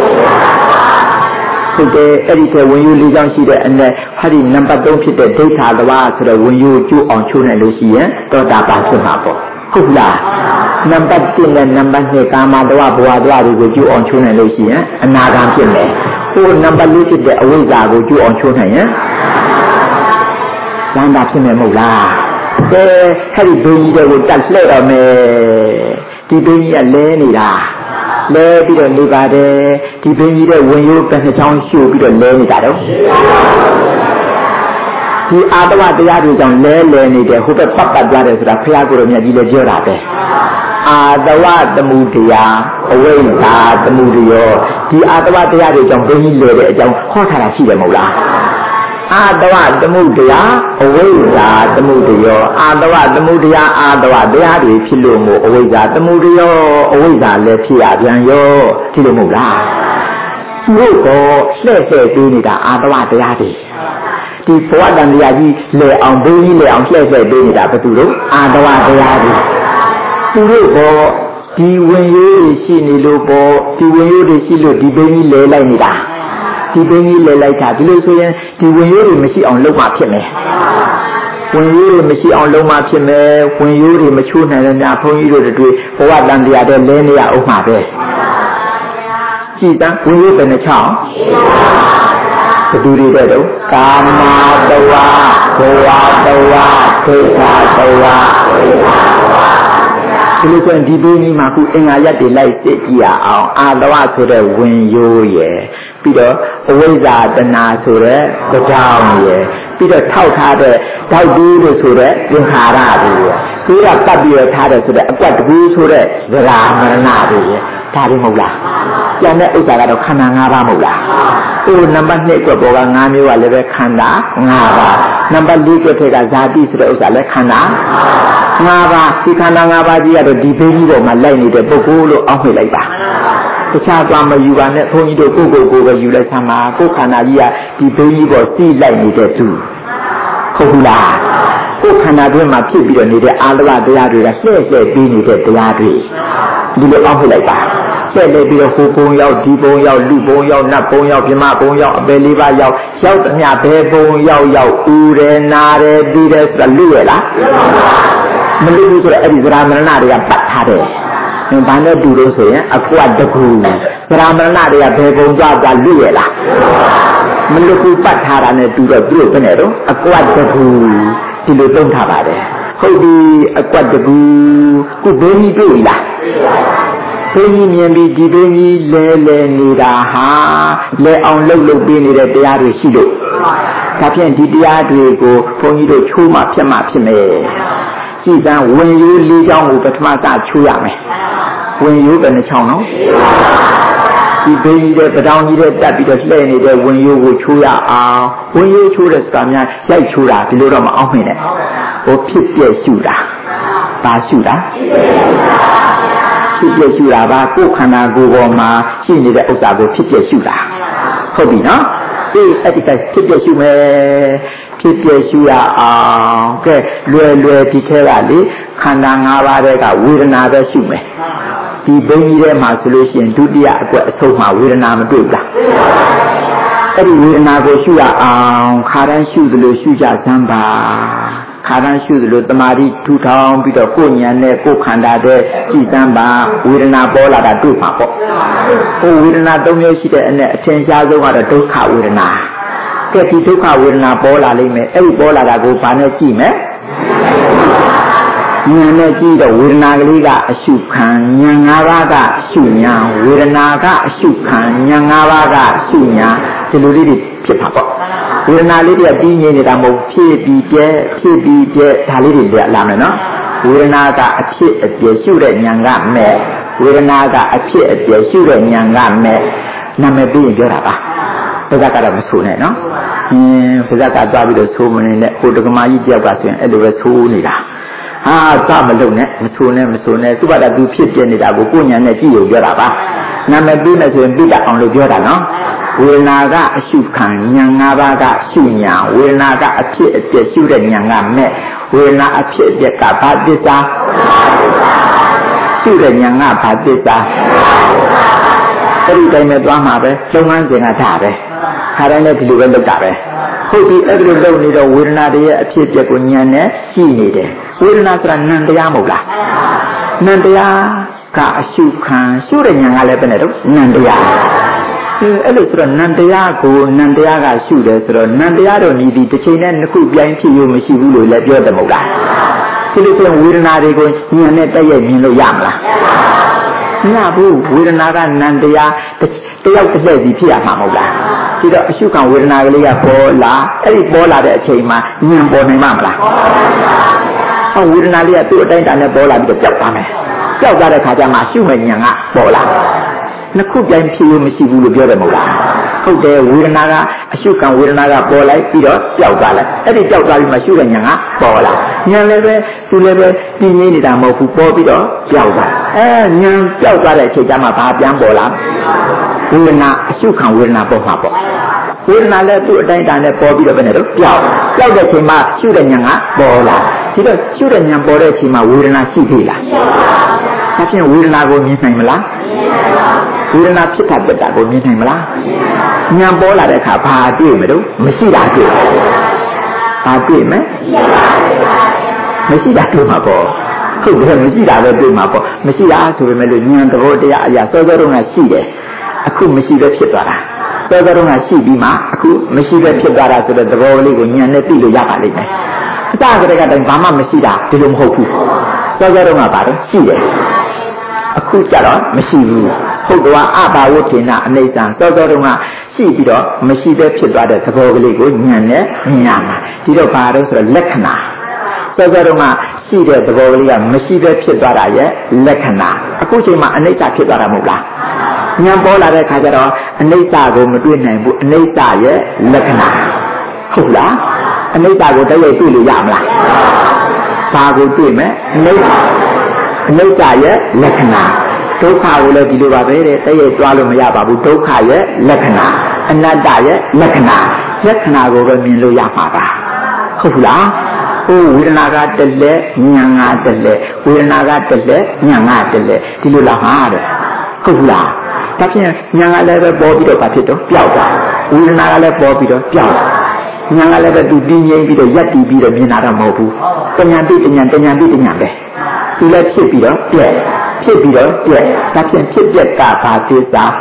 ဟုတ်တယ်အဲ့ဒီထဲဝင်ယူလေးချောင်းရှိတဲ့အနဲ့ဟာဒီနံပါတ်threeဖြစ်တဲ့ဒိဋ္ဌာတဝဆိုတော့ဝင်ယူကျိုးအောင်ချိုးနိုင်လို့ရှိရင်တောတာပန်ဖြစ်မှာပေါ့ဟုတ်လားနံပါတ်oneနဲ့နံပါတ်twoကာမတဝဘဝတဝတွေကိုကျိုးအောင်ချိုးနိုင်လို့ရှိရင်အနာဂံဖြစ်မယ်ဟိုနံပါတ်fourဖြစ်တဲ့အဝိဇ္ဇာကိုကျိုးအောင်ချိုးနိုင်ရင်လမ်းတာဖြစ်မယ်မဟုတ်လားကဲအဲ့ဒီဘုန်းကြီးတွေကိုတတ်လှဲ့တော့မယ်ဒီဘုန်းကြီးကလဲနေတာလဲပြီးတော့နေပါတယ်ဒီဘုန်းကြီးတဲ့ဝင်ရိုးတစ်ချောင်းရှို့ပြီးတော့လဲနေတာတော့ဒီအာတဝတရားတွေကြောင့်လဲလဲနေတယ်ဟိုဘက်ပတ်ပတ်ကြတယ်ဆိုတာဖရာကိုယ်တော်မြတ်ကြီးလည်းပြောတာပဲအာတဝတမှုတရားအဝိဇ္ဇာတမှုတရားဒီအာတဝတရားတွေကြောင့်ဘုန်းကြီးလဲတဲ့အကြောင်းဟောထားတာရှိတယ်မဟုတ်လားအာတဝတမှုတရားအဝိဇ္ဇာတမှုတရားအာတဝတမှုတရားအာတဝတရားတွေဖြစ်လို့မို့အဝိဇ္ဇာတမှုတရားအဝိဇ္ဇာလည်းဖြစ်ရပြန်ရောဖြစ်လို့မဟုတ်လားသူတို့ကလှည့်လှည့်ပေးနေတာအာတဝတရားတွေဒီဘဝတန်တရားကြီးလဲအောင်ဘုန်းကြီးလဲအောင်လှည့်လှည့်ပေးနေတာဘယ်သူတို့အာတဝတရားတွေသူတို့ကဒီဝင်ရိုးတွေရှိနေလို့ပေါ့ဒီဝင်ရိုးတွေရှိလို့ဒီဘုန်းကြီးလဲလိုက်နေတာဒီဘင်းကြီးလဲလိုက်တာဒီလိုဆိုရင်ဒီဝင်ရိုးတွေမရှိအောင်လုပ်မှဖြစ်မယ်ဝင်ရိုးတွေမရှိအောင်လုပ်မှဖြစ်မယ်ဝင်ရိုးတွေမချိုးနိုင်တဲ့များဘုန်းကြီးတို့တွေဘဝတန်တရားတဲ့လဲနေရအောင်မှာပဲကြည်တန်းဝင်ရိုးပဲနှချောင်းဘယ်သူတွေတဲ့တော့ကာမတဝဘဝတဝဒိဋ္ဌာတဝဒီလိုဆိုရင်ဒီဘင်းကြီးမှာခုအင်္ဂါရက်တွေလိုက်စစ်ကြည့်ရအောင်အာတဝဆိုတဲ့ဝင်ရိုးရဲ့ပြီးတော့အဝိဇ္ဇာတဏှာဆိုတဲ့ကြောင်းရယ်ပြီးတော့ထောက်ထားတဲ့ဓာတ်တူးလို့ဆိုတဲ့သင်္ခါရတွေရယ်ပြီးတော့ပတ်ပြီးထားတဲ့ဆိုတဲ့အကွက်တူးဆိုတဲ့ဇရာမရဏတွေရယ်ဒါတွေမဟုတ်လားကျန်တဲ့ဥစ္စာကတော့ခန္ဓာ၅ပါးမဟုတ်လားဟိုနံပါတ်twoကွက်ပေါ်က၅မျိုးကလည်းပဲခန္ဓာ၅ပါးနံပါတ်၄ကွက်ထဲကဇာတိဆိုတဲ့ဥစ္စာလည်းခန္ဓာ၅ပါးဒီခန္ဓာ၅ပါးကြီးကတော့ဒီဘေးကြီးပေါ်မှာလိုက်နေတဲ့ပုဂ္ဂိုလ်လို့အောက်မေ့လိုက်ပါတခြားသွားမယူပါနဲ့ဘုန်းကြီးတို့ကိုယ်ကိုယ်ကိုယ်ပဲယူလိုက်ဆမ်းပါကိုယ်ခန္ဓာကြီးကဒီဘိန်းကြီးပေါ်စီးလိုက်နေတဲ့သူဟုတ်ဘူးလားကိုယ်ခန္ဓာတွင်းမှာဖြစ်ပြီးတော့နေတဲ့အာလဝတရားတွေကလှည့်လှည့်ပြီးနေတဲ့တရားတွေဒီလိုအောက်ထုတ်လိုက်ပါလှည့်လှည့်ပြီးတော့ဟိုပုံရောက်ဒီပုံရောက်လူပုံရောက်နတ်ပုံရောက်ပြမပုံရောက်အပယ်လေးပါးရောက်ရောက်သမျှဘယ်ပုံရောက်ရောက်ဦးတယ်နာတယ်ပြီးတယ်ဆိုတာလူရလားမလူဘူးဆိုတော့အဲ့ဒီသရမရဏတွေကပတ်ထားတယ်ဘာနဲ့တူလို့ဆိုရင်အကွက်တကူဗရာမဏတွေကဘယ်ပုံသွားသွားလွတ်ရလားမလွတ်ဘူးပတ်ထားတာနဲ့တူတော့သူတို့ဘယ်နဲ့တော့အကွက်တကူဒီလိုသုံးထားပါတယ်ဟုတ်ပြီအကွက်တကူခုဘင်းကြီးတွေ့လားဘင်းကြီးမြင်ပြီးဒီဘင်းကြီးလဲလဲနေတာဟာလဲအောင်လှုပ်လှုပ်ပေးနေတဲ့တရားတွေရှိလို့ဒါဖြင့်ဒီတရားတွေကိုဘုန်းကြီးတို့ချိုးမှဖြတ်မှဖြစ်မယ်ကြည်တန်းဝင်ရိုးလေးချောင်းကိုပထမစချိုးရမယ်ဝင်ရိုးပဲနှချောင်းနော်ဒီဘေးကြီးတဲ့ပတောင်ကြီးတဲ့တက်ပြီးတော့လှည့်နေတဲ့ဝင်ရိုးကိုချိုးရအောင်ဝင်ရိုးချိုးတဲ့စကားများရိုက်ချိုးတာဒီလိုတော့မအောင်နိုင်နဲ့ဟိုဖြစ်ပြည့်ရှုတာပါရှုတာဖြစ်ပြည့်ရှုတာပါကိုယ်ခန္ဓာကိုယ်ပေါ်မှာရှိနေတဲ့ဥစ္စာကိုဖြစ်ပြည့်ရှုတာဟုတ်ပြီနော်ဒီအဲ့ဒီကဖြစ်ပြည့်ရှုမယ်ဖြစ်ပြည့်ရှုရအောင်ကဲလွယ်လွယ်ဒီထဲကလေခန္ဓာ၅ပါးတဲ့ကဝေဒနာပဲရှုမယ်ဒီဘိန်းကြီးထဲမှာဆိုလို့ရှိရင်ဒုတိယအကွက်အဆုံးမှာဝေဒနာမတွေ့ဘူးလားအဲ့ဒီဝေဒနာကိုရှုရအောင်ခါတိုင်းရှုသလိုရှုကြစမ်းပါခခါရမ်းရှုသလိုတမာတိထူထောင်ပြီးတော့ကိုယ်ဉာဏ်နဲ့ကိုယ်ခန္ဓာတဲ့ကြည်တမ်းပါဝေဒနာပေါ်လာတာတွေ့မှာပေါ့ဟိုဝေဒနာသုံးမျိုးရှိတဲ့အနဲ့အထင်ရှားဆုံးကတော့ဒုက္ခဝေဒနာကဲဒီဒုက္ခဝေဒနာပေါ်လာလိမ့်မယ်အဲ့ဒီပေါ်လာတာကိုဘာနဲ့ကြည့်မယ်ဉာဏ်နဲ့ကြည့်တော့ဝေဒနာကလေးကအရှုခံဉာဏ်၅ပါးကအရှုညာဝေဒနာကအရှုခံဉာဏ်၅ပါးကအရှုညာဒီလိုလေးတွေဖြစ်ပါပေါ့ဝေဒနာလေးတွေကပြီးငြိမ်နေတာမဟုတ်ဖြစ်ပြီးပြဲဖြစ်ပြီးပြဲဒါလေးတွေလက်လာမယ်နော်ဝေဒနာကအဖြစ်အပျက်ရှုတဲ့ဉာဏ်ကမဲ့ဝေဒနာကအဖြစ်အပျက်ရှုတဲ့ဉာဏ်ကမဲ့နာမည်ပြီးရင်ပြောတာပါဘုရားကတော့မဆိုနဲ့နော်အင်းဘုရားကသွားပြီးတော့ဆိုမနေနဲ့ဟိုတက္ကမကြီးတယောက်ကဆိုရင်အဲ့လိုပဲဆိုနေတာဟာသွားမလုပ်နဲ့မဆိုနဲ့မဆိုနဲ့သူ့ဘာသာသူဖြစ်ပြနေတာကိုကိုညာနဲ့ကြည့်ရုံပြောတာပါနာမည်ပြီးမယ်ဆိုရင်ပြီးတတ်အောင်လို့ပြောတာနော်ဝေဒနာကအရှုခံဉာဏ်၅ပါးကရှုညာဝေဒနာကအဖြစ်အပျက်ရှုတဲ့ဉာဏ်ကမဲ့ဝေဒနာအဖြစ်အပျက်ကဘာသစ္စာရှုတဲ့ဉာဏ်ကဘာသစ္စာအဲ့ဒီတိုင်းနဲ့သွားမှာပဲသုံးခန်းစဉ်ကဒါပဲခါတိုင်းလည်းဒီလိုပဲလုပ်တာပဲဟုတ်ပြီအဲ့ဒီလိုလုပ်နေတော့ဝေဒနာတွေရဲ့အဖြစ်အပျက်ကိုဉာဏ်နဲ့ကြည့်နေတယ်ဝေဒနာဆိုတာနံတရားမဟုတ်လားနံတရားကအရှုခံရှုတဲ့ဉာဏ်ကလည်းပဲနဲ့တော့နံတရားအဲ့လိုဆိုတော့နံတရားကိုနံတရားကရှုတယ်ဆိုတော့နံတရားတော့ညီဒီတစ်ချိန်နဲ့တစ်ခုပြိုင်ဖြစ်ရမရှိဘူးလို့လည်းပြောတယ်မဟုတ်လားဒီလိုဆိုရင်ဝေဒနာတွေကိုဉာဏ်နဲ့တက်ရဲ့မြင်လို့ရမလားမရဘူးဝေဒနာကနံတရားတယောက်တစ်လှည့်စီဖြစ်ရမှာမဟုတ်လားဒီတော့အရှုခံဝေဒနာကလေးကပေါ်လာအဲ့ဒီပေါ်လာတဲ့အချိန်မှာဉာဏ်ပေါ်နိုင်မှာမလားဟောဝေဒနာလေးကသူ့အတိုင်းတာနဲ့ပေါ်လာပြီးတော့ကြောက်သွားမယ်ကြောက်သွားတဲ့ခါကျမှရှုမဲ့ဉာဏ်ကပေါ်လာနှစ်ခုပြိုင်ဖြစ်ရမရှိဘူးလို့ပြောတယ်မဟုတ်လားဟုတ်တယ်ဝေဒနာကအရှုခံဝေဒနာကပေါ်လိုက်ပြီးတော့ကြောက်သွားလိုက်အဲ့ဒီကြောက်သွားပြီးမှရှုတဲ့ဉာဏ်ကပေါ်လာဉာဏ်လည်းပဲသူလည်းပဲပြင်းနေနေတာမဟုတ်ဘူးပေါ်ပြီးတော့ကြောက်သွားအဲဉာဏ်ကြောက်သွားတဲ့အချိန်ကျမှဘာပြန်ပေါ်လာဝေဒနာအရှုခံဝေဒနာပေါ်မှာပေါ့ဝေဒနာလည်းသူ့အတိုင်းတာနဲ့ပေါ်ပြီးတော့ဘယ်နဲ့တော့ကြောက်ကြောက်တဲ့အချိန်မှာရှုတဲ့ဉာဏ်ကပေါ်လာဒီတော့ရှုတဲ့ဉာဏ်ပေါ်တဲ့အချိန်မှာဝေဒနာရှိသေးလားဒါဖြင့်ဝေဒနာကိုမြင်နိုင်မလားဝေဒနာဖြစ်တာပြတာကိုမြင်နိုင်မလားဉာဏ်ပေါ်လာတဲ့အခါဘာတွေ့မလို့မရှိတာတွေ့ဘာတွေ့မလဲမရှိတာတွေ့မှာပေါ့ဟုတ်တယ်မရှိတာပဲတွေ့မှာပေါ့မရှိတာဆိုပေမဲ့လို့ဉာဏ်သဘောတရားအရာစောစောတုန်းကရှိတယ်အခုမရှိပဲဖြစ်သွားတာစောစောတုန်းကရှိပြီးမှအခုမရှိပဲဖြစ်သွားတာဆိုတဲ့သဘောလေးကိုဉာဏ်နဲ့သိလို့ရပါလိမ့်မယ်အစကတည်းကတိုင်းဘာမှမရှိတာဒီလိုမဟုတ်ဘူးစောစောတုန်းကဘာလို့ရှိတယ်အခုကျတော့မရှိဘူးဟုတ်တော့အဘာဝထေနအနိစ္စစောစောတုန်းကရှိပြီးတော့မရှိပဲဖြစ်သွားတဲ့သဘောကလေးကိုဉာဏ်နဲ့မြင်ရမှာဒီတော့ဘာလို့ဆိုတော့လက္ခဏာစောစောတုန်းကရှိတဲ့သဘောကလေးကမရှိပဲဖြစ်သွားတာရဲ့လက္ခဏာအခုချိန်မှာအနိစ္စဖြစ်သွားတာမဟုတ်လားဉာဏ်ပေါ်လာတဲ့ခါကျတော့အနိစ္စကိုမတွေ့နိုင်ဘူးအနိစ္စရဲ့လက္ခဏာဟုတ်လားအနိစ္စကိုတည့်ရတွေ့လို့ရမလားဘာကိုတွေ့မလဲအနိစ္စအနိစ္စရဲ့လက္ခဏာဒုက္ခကိုလည်းဒီလိုပါပဲတဲ့တည့်ရတွားလို့မရပါဘူးဒုက္ခရဲ့လက္ခဏာအနတ္တရဲ့လက္ခဏာလက္ခဏာကိုပဲမြင်လို့ရမှာပါဟုတ်လားဟိုဝေဒနာကတည်းကဉာဏ်ကတည်းကဝေဒနာကတည်းကဉာဏ်ကတည်းကဒီလိုလားဟာတဲ့ဟုတ်လားဒါဖြင့်ဉာဏ်ကလည်းပဲပေါ်ပြီးတော့ဘာဖြစ်တော့ပျောက်သွားဝေဒနာကလည်းပေါ်ပြီးတော့ပျောက်ဉာဏ်ကလည်းပဲသူတည်ငြိမ်ပြီးတော့ရပ်တည်ပြီးတော့မြင်တာတော့မဟုတ်ဘူးတဉာဏ်ပြီးတဉာဏ်တဉာဏ်ပြီးတဉာဏ်ပဲသူလည်းဖြစ်ပြီးတော့ပြည့်ဖြစ်ပြီးတော့ပြည့်ဒါဖြင့်ဖြစ်ပြက်ကဘာသစ္စာ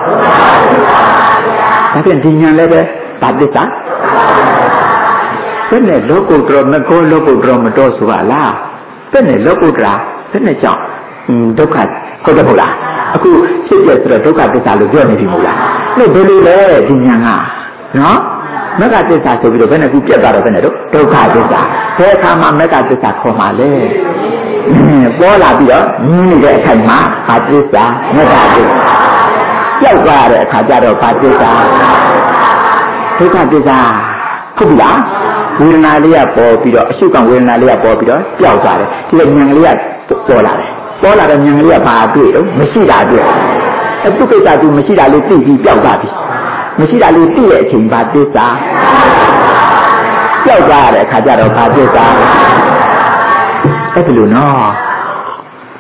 ဒါဖြင့်ဒီဉာဏ်လည်းပဲဘာသစ္စာဘယ်နဲ့လောကုတ္တရမကောလောကုတ္တရမတော်ဆိုပါလားဘယ်နဲ့လောကုတ္တရာဘယ်နဲ့ကြောင့်ဒုက္ခဟုတ်တယ်မဟုတ်လားအခုဖြစ်ပြဆိုတော့ဒုက္ခသစ္စာလို့ပြောနေပြီမဟုတ်လားလို့ဘယ်လိုလဲဒီဉာဏ်ကနော်မက္ခသစ္စာဆိုပြီးတော့ဘယ်နဲ့ခုပြတ်သွားတော့ဘယ်နဲ့တော့ဒုက္ခသစ္စာဘယ်အခါမှမက္ခသစ္စာခေါ်မှာလဲပေါ်လာပြီးတော့မြင်နေတဲ့အခိုင်မှာဘာသစ္စာမက္ခသစ္စာကြောက်သွားတဲ့အခါကျတော့ဘာသစ္စာဒုက္ခသစ္စာဟုတ်ပြီလားဝေဒနာလေးကပေါ်ပြီးတော့အရှုခံဝေဒနာလေးကပေါ်ပြီးတော့ပျောက်သွားတယ်ဒီကဉာဏ်ကလေးကပေါ်လာတယ်ပေါ်လာတဲ့ဉာဏ်ကလေးကဘာတွေ့တော့မရှိတာတွေ့အတုကိစ္စသူမရှိတာလေးသိပြီးပျောက်သွားပြီမရှိတာလေးသိတဲ့အချိန်ဘာသစ္စာပျောက်သွားတဲ့အခါကျတော့ဘာသစ္စာအဲ့ဒီလိုနော်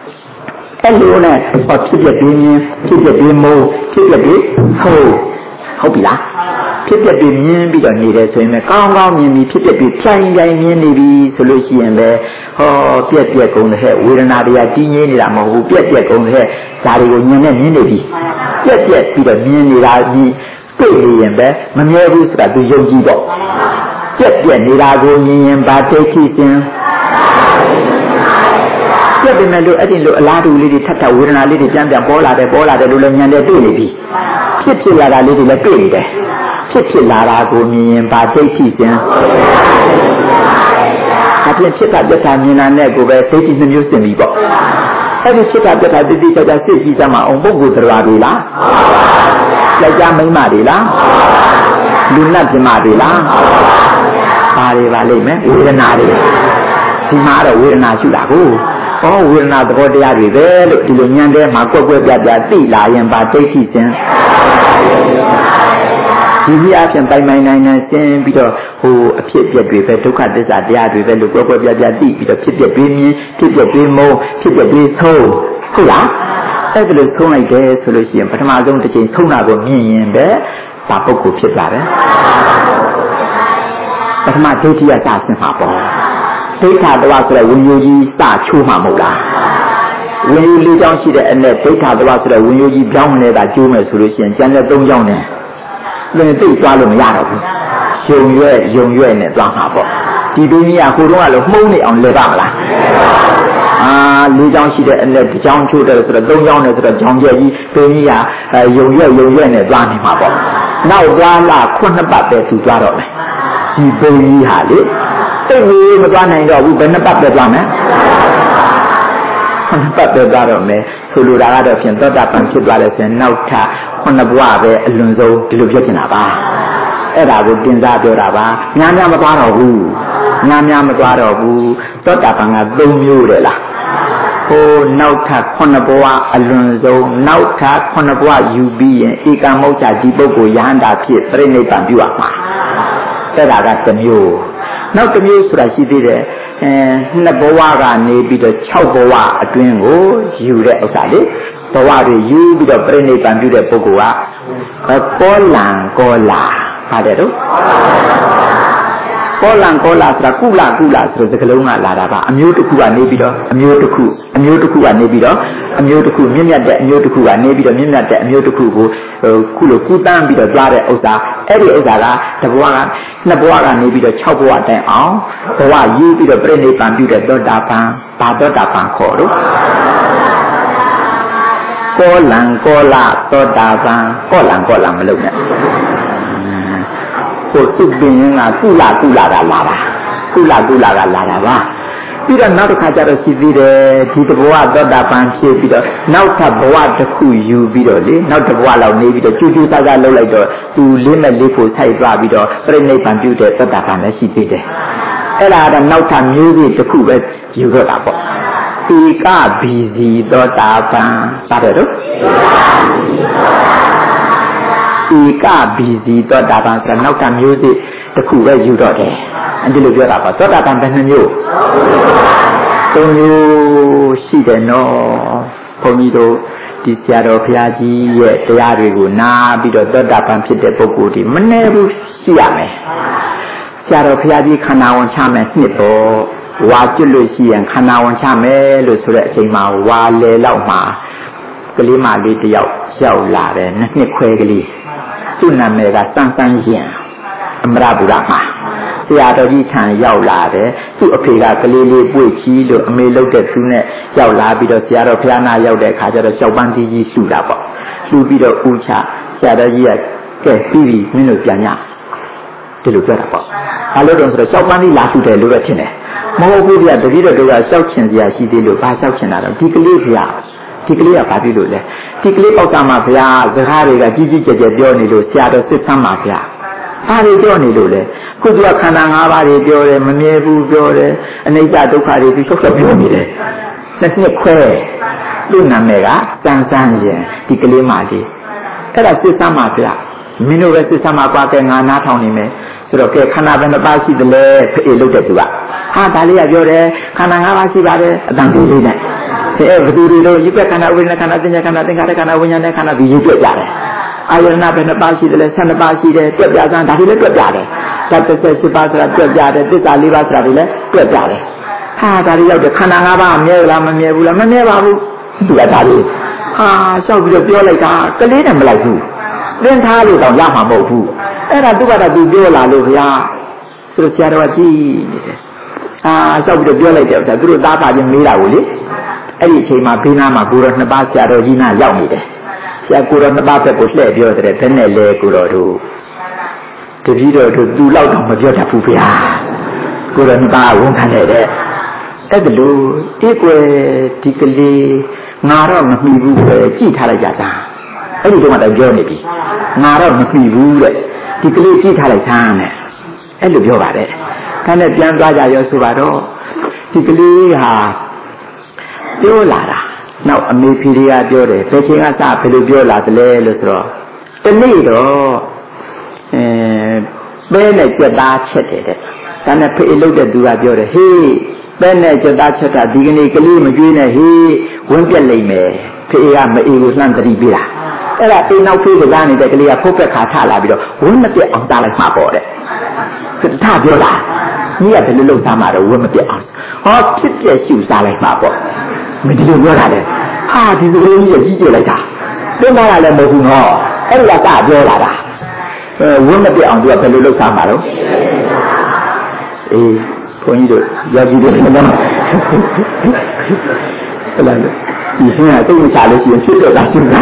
အဲ့လိုနဲ့ဖြစ်ဖြစ်ပြင်းဖြစ်ဖြစ်ပြင်းမိုးဖြစ်ဖြစ်ပြင်းဟုတ်ဟုတ်ပြီလားဖြစ်ပြပြီးမြင်ပြီးတော့နေတယ်ဆိုရင်လည်းကောင်းကောင်းမြင်ပြီးဖြစ်ပြပြီးဖြိုင်ဖြိုင်မြင်နေပြီဆိုလို့ရှိရင်လည်းဟောပြက်ပြက်ကုန်တဲ့ဝေဒနာတွေကကြီးငြိနေတာမဟုတ်ဘူးပြက်ပြက်ကုန်တဲ့ဓာတ်တွေကိုမြင်နဲ့မြင်နေပြီပြက်ပြက်ပြီးတော့မြင်နေတာကြီးတွေ့နေရင်ပဲမမြဲဘူးဆိုတာသူယုံကြည်ပေါ့ပြက်ပြက်နေတာကိုမြင်ရင်ဘာဒိဋ္ဌိစဉ်ပြက်တယ်မဲ့လို့အဲ့ဒီလိုအလားတူလေးတွေထပ်ထပ်ဝေဒနာလေးတွေပြန်ပြန်ပေါ်လာတယ်ပေါ်လာတယ်လို့လည်းဉာဏ်နဲ့တွေ့နေပြီဖြစ်ဖြစ်လာတာလေးတွေလည်းတွေ့နေတယ်ဖြစ်ဖြစ်လာတာကိုမြင်ရင်ဘာဒိဋ္ဌိစဉ်အပြင်ဖြစ်တာပြက်တာမြင်တာနဲ့ကိုပဲဒိဋ္ဌိနှမျိုးစင်ပြီပေါ့အဲ့ဒီဖြစ်တာပြက်တာတိတိကျကျစိတ်ကြည့်စမ်းမအောင်ပုဂ္ဂိုလ်တရားတွေလားယောက်ျားမိန်းမတွေလားလူနတ်ပြမတွေလားဘာတွေပါလိမ့်မယ်ဝေဒနာတွေဒီမှာတော့ဝေဒနာရှိတာကိုဟောဝေဒနာသဘောတရားတွေပဲလို့ဒီလိုဉာဏ်ထဲမှာကွက်ကွက်ပြပြသိလာရင်ပါဒိဋ္ဌိစဉ်ဒီနည်းအားဖြင့်ပိုင်ပိုင်နိုင်နိုင်ရှင်းပြီးတော့ဟိုအဖြစ်အပျက်တွေပဲဒုက္ခသစ္စာတရားတွေပဲလို့ကွက်ကွက်ပြပြသိပြီးတော့ဖြစ်ပျက်တွေမြင်ဖြစ်ပျက်တွေမုန်းဖြစ်ပျက်တွေဆုံးဟုတ်လားအဲ့ဒါလို့ဆုံးလိုက်တယ်ဆိုလို့ရှိရင်ပထမဆုံးတစ်ချိန်ဆုံးတာကိုမြင်ရင်ပဲဒါပုဂ္ဂိုလ်ဖြစ်လာတယ်ပထမဒိဋ္ဌိကစဆင်းမှာပေါ့ဒိဋ္ဌာတဝဆိုတဲ့ဝိညာဉ်ကြီးစချိုးမှာမဟုတ်လားဝိညာဉ်လေးချောင်းရှိတဲ့အနဲ့ဒိဋ္ဌာတဝဆိုတဲ့ဝိညာဉ်ကြီးပြောင်းနေတာကျိုးမယ်ဆိုလို့ရှိရင်ကျန်တဲ့သုံးချောင်းနဲ့လည်းသိသွားလို့မရတော့ဘူးယုံရွဲ့ယုံရွဲ့နဲ့သွားမှာပေါ့ဒီဒုညဟိုတုန်းကလို့မှုန်းနေအောင်လဲပါမလားအာလေးချောင်းရှိတဲ့အနဲ့တစ်ချောင်းချိုးတယ်ဆိုတော့သုံးချောင်းနဲ့ဆိုတော့ချောင်းကျက်ကြီးဒုညယုံရွဲ့ယုံရွဲ့နဲ့သွားနေမှာပေါ့နောက်သွားလာခုနှစ်ပတ်ပဲသူသွားတော့မယ်ဒီဘုံကြီးဟာလေတိတ်ကြီးမသွားနိုင်တော့ဘူးဘယ်နှစ်ပတ်ပဲသွားမယ်ခုနှစ်ပတ်ပဲသွားတော့မယ်ဆိုလိုတာကတော့ဖြင့်သောတာပန်ဖြစ်သွားတယ်ဆိုရင်နောက်ထပ်ခုနှစ်ဘဝပဲအလွန်ဆုံးဒီလိုဖြစ်နေတာပါအဲ့ဒါကိုတင်စားပြောတာပါများများမသွားတော့ဘူးများများမသွားတော့ဘူးသောတာပန်ကသုံးမျိုးတယ်လားဟိုနောက်ထပ်ခုနှစ်ဘဝအလွန်ဆုံးနောက်ထပ်ခုနှစ်ဘဝယူပြီးရင်ဧကမုဋ္ဌာဒီပုဂ္ဂိုလ်ယဟန္တာဖြစ်ပြိဋိဘံပြုရမှာအဲ့ဒါကတစ်မျိုးနောက်တစ်မျိုးဆိုတာရှိသေးတယ်အဲနှစ်ဘဝကနေပြီးတော့၆ဘဝအတွင်းကိုယူတဲ့ဥစ္စာလေဘဝတွေယူပြီးတော့ပြိဋိဘံပြုတဲ့ပုဂ္ဂိုလ်ကကောလံကောလာပါတယ်တော့ကောလံကောလာဆိုတာကုလကုလဆိုတဲ့စကားလုံးကလာတာပါအမျိုးတစ်ခုကနေပြီးတော့အမျိုးတစ်ခုအမျိုးတစ်ခုကနေပြီးတော့အမျိုးတစ်ခုမြင့်မြတ်တဲ့အမျိုးတစ်ခုကနေပြီးတော့မြင့်မြတ်တဲ့အမျိုးတစ်ခုကိုခုလိုကုတန်းပြီးတော့ကြားတဲ့ဥစ္စာအဲ့ဒီဥစ္စာကတဘဝကနှစ်ဘဝကနေပြီးတော့၆ဘဝတိုင်အောင်ဘဝယူပြီးတော့ပြိဋိဘံပြုတဲ့သောတာပန်ဘာသောတာပန်ခေါ်တော့ကောလံကောလာသောတာပန်ကောလံကောလာမလုပ်နဲ့ကိုသူ့ပင်ကကုလကုလကလာတာကုလကုလကလာတာပါပြီးတော့နောက်တစ်ခါကျတော့ရှိသေးတယ်ဒီတဘဝသောတာပန်ဖြစ်ပြီးတော့နောက်ထပ်ဘဝတစ်ခုယူပြီးတော့လေနောက်တစ်ဘဝလောက်နေပြီးတော့ကျူးကျူးဆဆလှုပ်လိုက်တော့သူလေးမဲ့လေးဖို့ဆိုင်သွားပြီးတော့ပြိဋိဘံပြုတဲ့သောတာပန်လည်းရှိသေးတယ်အဲ့ဒါကတော့နောက်ထပ်မျိုးစေ့တစ်ခုပဲယူတော့တာပေါ့ဧကဘီစီသောတာပန်ပါတယ်တော့ဧကဘီစီသောတာပန်ဆိုတော့နောက်ထပ်မျိုးစေ့တစ်ခုပဲယူတော့တယ်အဲဒီလိုပြောတာပါသောတာပန်ဘယ်နှမျိုးသုံးမျိုးရှိတယ်နော်ဘုန်းကြီးတို့ဒီဆရာတော်ဘုရားကြီးရဲ့တရားတွေကိုနားပြီးတော့သောတာပန်ဖြစ်တဲ့ပုဂ္ဂိုလ်ဒီမနှဲဘူးရှိရမယ်ဆရာတော်ဘုရားကြီးခန္ဓာဝန်ချမယ်နှစ်တော့ဝါကျွတ်လို့ရှိရင်ခန္ဓာဝန်ချမယ်လို့ဆိုတဲ့အချိန်မှာဝါလေလောက်မှာကလေးမလေးတယောက်ရောက်လာတယ်နှစ်နှစ်ခွဲကလေးသူ့နာမည်ကစန်းစန်းရင်အမရပူရမှာဆရာတော်ကြီးထံရောက်လာတယ်သူ့အဖေကကလေးလေးပွေ့ချီလို့အမေလုပ်တဲ့သူနဲ့ရောက်လာပြီးတော့ဆရာတော်ဘုရားနာရောက်တဲ့အခါကျတော့ရှောက်ပန်းကြီးကြီးလှူတာပေါ့လှူပြီးတော့ဦးချဆရာတော်ကြီးကကဲပြီးပြီမင်းတို့ပြန်ညဒီလိုပြောတာပေါ့ဘာလို့တော့ဆိုတော့ရှောက်ပန်းကြီးလာလှူတယ်လို့ပဲထင်တယ်မဟုတ်ဘူးဗျာတပည့်တော်တို့ကရှောက်ချင်စရာရှိသေးလို့ဘာရှောက်ချင်တာတော့ဒီကလေးဗျာဒီကလေးကဘာဖြစ်လို့လဲဒီကလေးပေါက်သားမှာဗျာစကားတွေကကြီးကြီးကျယ်ကျယ်ပြောနေလို့ဆရာတော်စစ်ဆမ်းပါဗျာဘာတွေပြောနေလို့လဲခုကခန္ဓာ၅ပါးတွေပြောတယ်မမြဲဘူးပြောတယ်အနိစ္စဒုက္ခတွေသူချုပ်ချုပ်ပြောနေတယ်နှစ်နှစ်ခွဲသူ့နာမည်ကစန်းစန်းရင်ဒီကလေးမလေးအဲ့ဒါစစ်ဆမ်းပါဗျာမင်းတို့ပဲစစ်ဆမ်းပါကွာကဲငါနားထောင်နေမယ်ဆိုတော့ကဲခန္ဓာဘယ်နှပါးရှိသလဲဖေးလို့တဲ့သူကဟာဒါလေးကပြောတယ်ခန္ဓာ၅ပါးရှိပါတယ်အတန်ပြေးလေးနဲ့အဲဘယ်သူတွေလို့ရုပ်ခန္ဓာဝိညာဉ်ခန္ဓာသင်္ညာခန္ဓာသင်္ခါရခန္ဓာဝိညာဉ်နဲ့ခန္ဓာဒီရုပ်ပြကြတယ်အာယနာဘယ်နှပါရှိတယ်လဲဆယ်နှစ်ပါးရှိတယ်တွက်ပြစမ်းဒါတွေလည်းတွက်ပြတယ်ဓာတ်တစ်ဆက်ပါးဆိုတာတွက်ပြတယ်သစ္စာလေးပါးဆိုတာတွေလည်းတွက်ပြတယ်ဟာဒါတွေရောက်တယ်ခန္ဓာ၅ပါးမြဲလားမမြဲဘူးလားမမြဲပါဘူးသူကဒါတွေဟာလျှောက်ပြီးတော့ပြောလိုက်တာကလေးနဲ့မလိုက်ဘူးသင်ထားလို့တော့ရမှာမဟုတ်ဘူးအဲ့ဒါသူကသူပြောလာလို့ဗျာဆိုတော့ဆရာတော်ကကြည့်နေတယ်အာလျှောက်ပြီးတော့ပြောလိုက်တယ်သူတို့သားပါချင်းမေးတာကိုလေအဲ့ဒီအချိန်မှာဘေးနားမှာကိုတော်နှစ်ပါးဆရာတော်ကြီးနားရောက်နေတယ်ဆရာကိုတော်နှစ်ပါးဘက်ကိုလှည့်ပြောတယ်ဘယ်နဲ့လဲကိုတော်တို့တတိတော်တို့သူ့လောက်တော့မပြောတတ်ဘူးဗျာကိုတော်နှစ်ပါးဝန်ခံတယ်တဲ့အဲ့ဒါလို့ဒီကွယ်ဒီကလေးငါတော့မမှီဘူးပဲကြည့်ထားလိုက်ကြတာအဲ့ဒီတော့မှတော့ပြောနေပြီငါတော့မမှီဘူးတဲ့ဒီကလေးကြည့်ထားလိုက်သားနဲ့အဲ့လိုပြောပါတယ်ဒါနဲ့ပြန်သွားကြရောဆိုပါတော့ဒီကလေးဟာပြောလာတာနောက်အမေဖေတွေကပြောတယ်ဘယ်ချိန်ကစဘယ်လိုပြောလာသလဲလို့ဆိုတော့တနေ့တော့အဲပဲနဲ့ကြက်သားချက်တယ်တဲ့ဒါနဲ့ဖေလုတ်တဲ့သူကပြောတယ်ဟေးပဲနဲ့ကြက်သားချက်တာဒီကနေ့ကလေးမကြွေးနဲ့ဟေးဝင်းပြက်လိမ့်မယ်ဖေကမအေးကိုလှမ်းတတိပေးတာအဲ့ဒါအိမ်နောက်ဖေးကစားနေတဲ့ကလေးကဖုတ်ပက်ခါထလာပြီးတော့ဝင်းမပြက်အောင်တားလိုက်မှာပေါ့တဲ့ထပြောတာကြီးကဘယ်လိုလုပ်သားမှာတော့ဝင်းမပြက်အောင်ဟောဖြစ်ပြက်ရှူစားလိုက်မှာပေါ့မဒီလိုပြောတာလေဟာဒီကလေးကြီးကြီးကြည့်လိုက်တာသင်္ကားလည်းမဟုတ်ဘူးနော်အဲ့ဒါကပြောလာတာအဲဝင်းမပြက်အောင်သူကဘယ်လိုလုပ်သားမှာတော့အေးဘုန်းကြီးတို့ယောဂီတွေကတော့ဟုတ်လားဒီဆင်းရဲတုံးချလို့ရှိရင်ဖြစ်တော့တာရှင်းတာ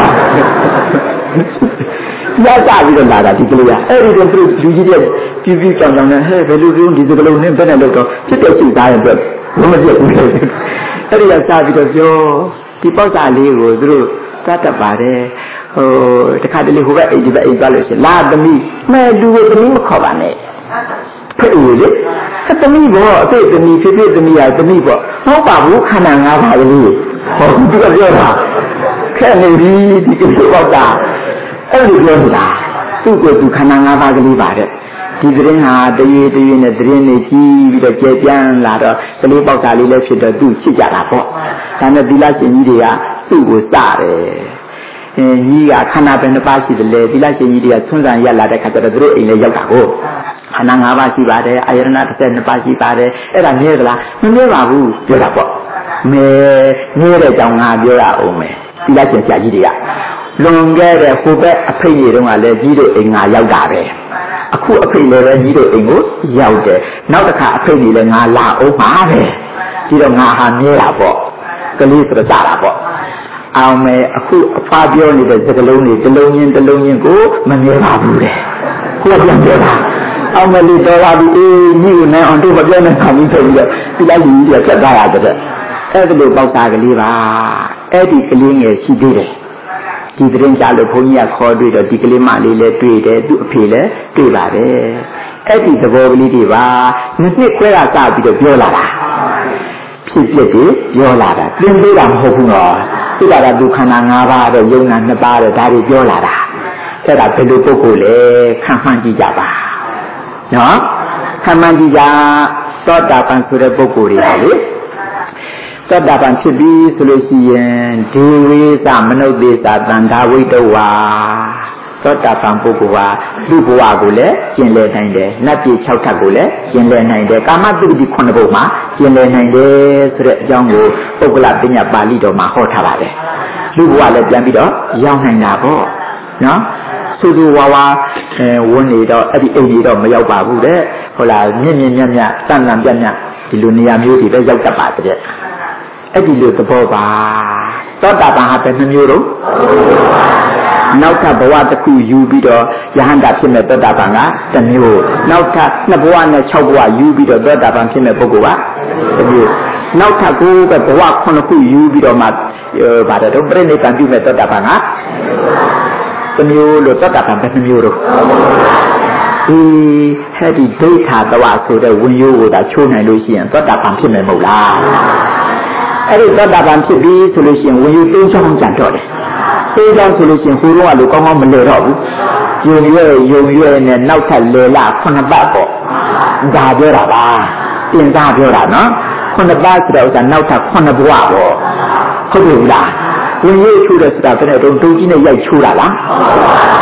ရကြပြီးတော့လာတာဒီကလေးကအဲ့ဒီတော့သူလူကြီးတွေပြပြကြောင်ကြောင်နဲ့ဟဲ့ဘယ်လိုပြုံးဒီစကလုံးနဲ့ဘယ်နဲ့လို့တော့ဖြစ်တဲ့ရှိသားရဲ့အတွက်ဘမပြတ်ဘူးလေအဲ့ဒီကစပြီးတော့ပြောဒီပေါက်စာလေးကိုသူတို့သတ်တတ်ပါတယ်ဟိုတခါတလေဟိုဘက်အိမ်ဒီဘက်အိမ်သွားလို့ရှိရင်လာသမီးမဲ့လူကိုသမီးမခေါ်ပါနဲ့ဖြစ်ဦးလေသမီးဘောအသိသမီးဖြစ်ဖြစ်သမီးရသမီးပေါ့ဟုတ်ပါဘူးခန္ဓာ၅ပါးလေးဟောသူကပြောတာခဲနေပြီဒီကိစ္စပေါက်တာအဲ့လိုပြောနေတာသူ့ကိုယ်သူခန္ဓာ၅ပါးကလေးပါတဲ့ဒီသတင်းဟာတရေတရေနဲ့သတင်းတွေကြီးပြီးတော့ကျေပြန့်လာတော့ကလေးပေါက်တာလေးလည်းဖြစ်တော့သူ့ချစ်ကြတာပေါ့ဒါနဲ့သီလရှင်ကြီးတွေကသူ့ကိုစတယ်အင်းကြီးကခန္ဓာပဲနှစ်ပါးရှိတယ်လေသီလရှင်ကြီးတွေကဆွမ်းဆန်ရက်လာတဲ့ခါကျတော့သူတို့အိမ်လည်းရောက်တာကိုခန္ဓာ၅ပါးရှိပါတယ်အာယတနာတစ်ဆက်နှစ်ပါးရှိပါတယ်အဲ့ဒါနည်းသလားမနည်းပါဘူးပြောတာပေါ့မဲနည်းတဲ့ကြောင့်ငါပြောရအောင်မယ်သီလရှင်ဆရာကြီးတွေကလွန်ခဲ့တဲ့ဟိုဘက်အဖိတ်ကြီးတုန်းကလည်းကြီးတို့အိမ်ငါရောက်တာပဲအခုအဖိတ်လည်းပဲကြီးတို့အိမ်ကိုရောက်တယ်နောက်တစ်ခါအဖိတ်ကြီးလည်းငါလာအောင်ပါပဲဒီတော့ငါဟာမြဲတာပေါ့ကလေးဆိုတော့ကြတာပေါ့အောင်မယ်အခုအဖားပြောနေတဲ့စကလုံးတွေတစ်လုံးချင်းတစ်လုံးချင်းကိုမမြဲပါဘူးလေကိုယ်ပြန်ပြောတာအောင်မယ်လို့တော်ပါပြီအေးညီကိုနိုင်အောင်တို့မပြောနဲ့ခံပြီးဆိုပြီးတော့ဒီလိုက်ကြီးကြီးဖြတ်သွားတာတဲ့အဲ့ဒါလိုပေါက်သားကလေးပါအဲ့ဒီကလေးငယ်ရှိသေးတယ်ဒီသတင်းကြလို့ဘုန်းကြီးကခေါ်တွေ့တော့ဒီကလေးမလေးလည်းတွေ့တယ်သူ့အဖေလည်းတွေ့ပါတယ်အဲ့ဒီသဘောကလေးတွေပါနှစ်နှစ်ခွဲကစပြီးတော့ပြောလာတာဖြစ်ဖြစ်တွေပြောလာတာသင်ပေးတာမဟုတ်ဘူးနော်သူကကဒုက္ခနာ၅ပါးတဲ့ယုံနာနှစ်ပါးတဲ့ဒါတွေပြောလာတာအဲ့ဒါဘယ်လိုပုဂ္ဂိုလ်လဲခံမှန်းကြည့်ကြပါနော်ခံမှန်းကြည့်ကြသောတာပန်ဆိုတဲ့ပုဂ္ဂိုလ်တွေဟာလေသောတာပန်ဖြစ်ပြီးဆိုလို့ရှိရင်ဒေဝေသမနုဿေသတန္တာဝိတဝါသောတာပန်ပုဂ္ဂိုလ်ဟာလူဘဝကိုလည်းကျင်လည်နိုင်တယ်နတ်ပြည်၆ထပ်ကိုလည်းကျင်လည်နိုင်တယ်ကာမတုတိခုနှစ်ဘုံမှာကျင်လည်နိုင်တယ်ဆိုတဲ့အကြောင်းကိုပုဂ္ဂလပညာပါဠိတော်မှာဟောထားပါတယ်လူဘဝလည်းပြန်ပြီးတော့ရောက်နိုင်တာပေါ့နော်ဆူဆူဝါဝါအဲဝန်းနေတော့အဲ့ဒီအိမ်ကြီးတော့မရောက်ပါဘူးတဲ့ဟုတ်လားမြင့်မြင့်မြတ်မြတ်တန်တန်ပြတ်မြတ်ဒီလိုနေရာမျိုးတွေပဲရောက်တတ်ပါတဲ့အဲ့ဒီလိုသဘောပါသောတာပန်ဟာဘယ်နှမျိုးတော့နောက်ထပ်ဘဝတစ်ခုယူပြီးတော့ယဟန္တာဖြစ်မဲ့သောတာပန်ကတစ်မျိုးနောက်ထပ်နှစ်ဘဝနဲ့၆ဘဝယူပြီးတော့သောတာပန်ဖြစ်မဲ့ပုဂ္ဂိုလ်ကတစ်မျိုးနောက်ထပ်ကိုယ်ကဘဝခုနှစ်ခုယူပြီးတော့မှဗါတယ်တော့ပြိဋိဘံပြုမဲ့သောတာပန်ကတစ်မျိုးလို့သောတာပန်ဘယ်နှမျိုးတော့ဒီဟဲ့ဒီဒိဋ္ဌာတဝဆိုတဲ့ဝင်ရိုးကိုသာချိုးနိုင်လို့ရှိရင်သောတာပန်ဖြစ်မယ်မဟုတ်လားအဲ့ဒီသောတာပန်ဖြစ်ပြီးဆိုလို့ရှိရင်ဝင်ရိုးသုံးချောင်းကြံတော့တယ်သုံးချောင်းဆိုလို့ရှိရင်ဟိုတော့လို့ကောင်းကောင်းမလဲတော့ဘူးယုံရွယ်ယုံရွယ်နဲ့နောက်ထပ်လေလခုနှစ်ပတ်ပေါ့ဒါပြောတာပါတင်စားပြောတာနော်ခုနှစ်ပတ်ဆိုတော့ဥစ္စာနောက်ထပ်ခုနှစ်ဘဝပေါ့ဟုတ်ပြီလားဝင်ရိုးချိုးတဲ့စတာတဲ့တုံးတုံးကြီးနဲ့ရိုက်ချိုးတာလား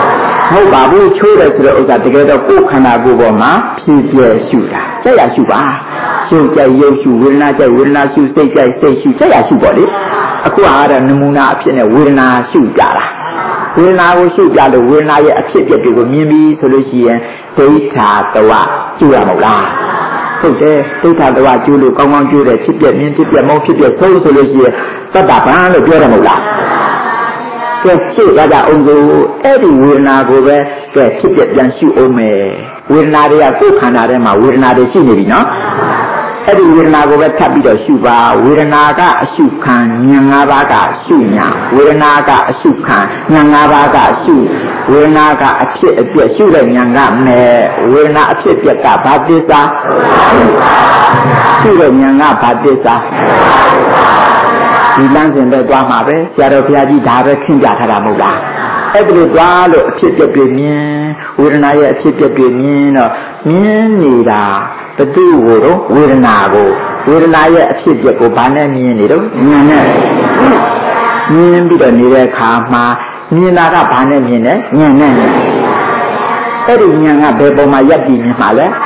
ဟုတ်ပါဘူးချိုးတယ်ဆိုတော့ဥစ္စာတကယ်တော့ကိုယ်ခန္ဓာကိုယ်ပေါ်မှာဖြည့်ပြည့်ရှုတာကြက်ရရှုပါရှုကြိုက်ရုပ်ရှုဝေဒနာကြိုက်ဝေဒနာရှုစိတ်ကြိုက်စိတ်ရှုကြက်ရရှုပေါ့လေအခုအားတော့နမူနာအဖြစ်နဲ့ဝေဒနာရှုကြတာဝေဒနာကိုရှုပြလို့ဝေဒနာရဲ့အဖြစ်အပျက်တွေကိုမြင်ပြီးဆိုလို့ရှိရင်ဒိဋ္ဌာတဝကျူရမဟုတ်လားဟုတ်တယ်ဒိဋ္ဌာတဝကျူလို့ကောင်းကောင်းကျူတယ်ဖြစ်ပြမြင်ဖြစ်ပြမုန်းဖြစ်ပြဆုံးဆိုလို့ရှိရင်သတ္တဗံလို့ပြောတယ်မဟုတ်လားကဲရှုရကြအောင်ကိုအဲ့ဒီဝေဒနာကိုပဲကဲဖြစ်ပြပြန်ရှုအောင်မယ်ဝေဒနာတွေကကိုယ်ခန္ဓာထဲမှာဝေဒနာတွေရှိနေပြီနော်အဲ့ဒီဝေဒနာကိုပဲထပ်ပြီးတော့ရှုပါဝေဒနာကအရှုခံဉာဏ်၅ပါးကရှုညာဝေဒနာကအရှုခံဉာဏ်၅ပါးကရှုဝေဒနာကအဖြစ်အပျက်ရှုတဲ့ဉာဏ်ကမဲ့ဝေဒနာအဖြစ်အပျက်ကဘာသစ္စာရှုတဲ့ဉာဏ်ကဘာသစ္စာဒီလမ်းစဉ်ပဲသွားမှာပဲဆရာတော်ဘုရားကြီးဒါပဲခင်းပြထားတာမဟုတ်လားအဲ့ဒီလိုသွားလို့အဖြစ်အပျက်တွေမြင်ဝေဒနာရဲ့အဖြစ်အပျက်တွေမြင်တော့မြင်နေတာဘသူ့ကိုတော့ဝေဒနာကိုဝေဒနာရဲ့အဖြစ်အပျက်ကိုဘာနဲ့မြင်နေတော့ဉာဏ်နဲ့မြင်ပြီးတော့နေတဲ့အခါမှာမြင်တာကဘာနဲ့မြင်လဲဉာဏ်နဲ့အဲ့ဒီဉာဏ်ကဘယ်ပေါ်မှာရပ်တည်မြင်မှာလဲ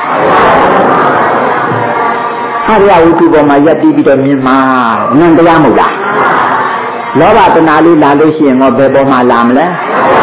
အရိယဝတ္ထုပေါ်မှာရပ်တည်ပြီးတော့မြင်မှာဉာဏ်တရားမဟုတ်လားလောဘတဏှာလေးလာလို့ရှိရင်တော့ဘယ်ပေါ်မှာလာမလဲ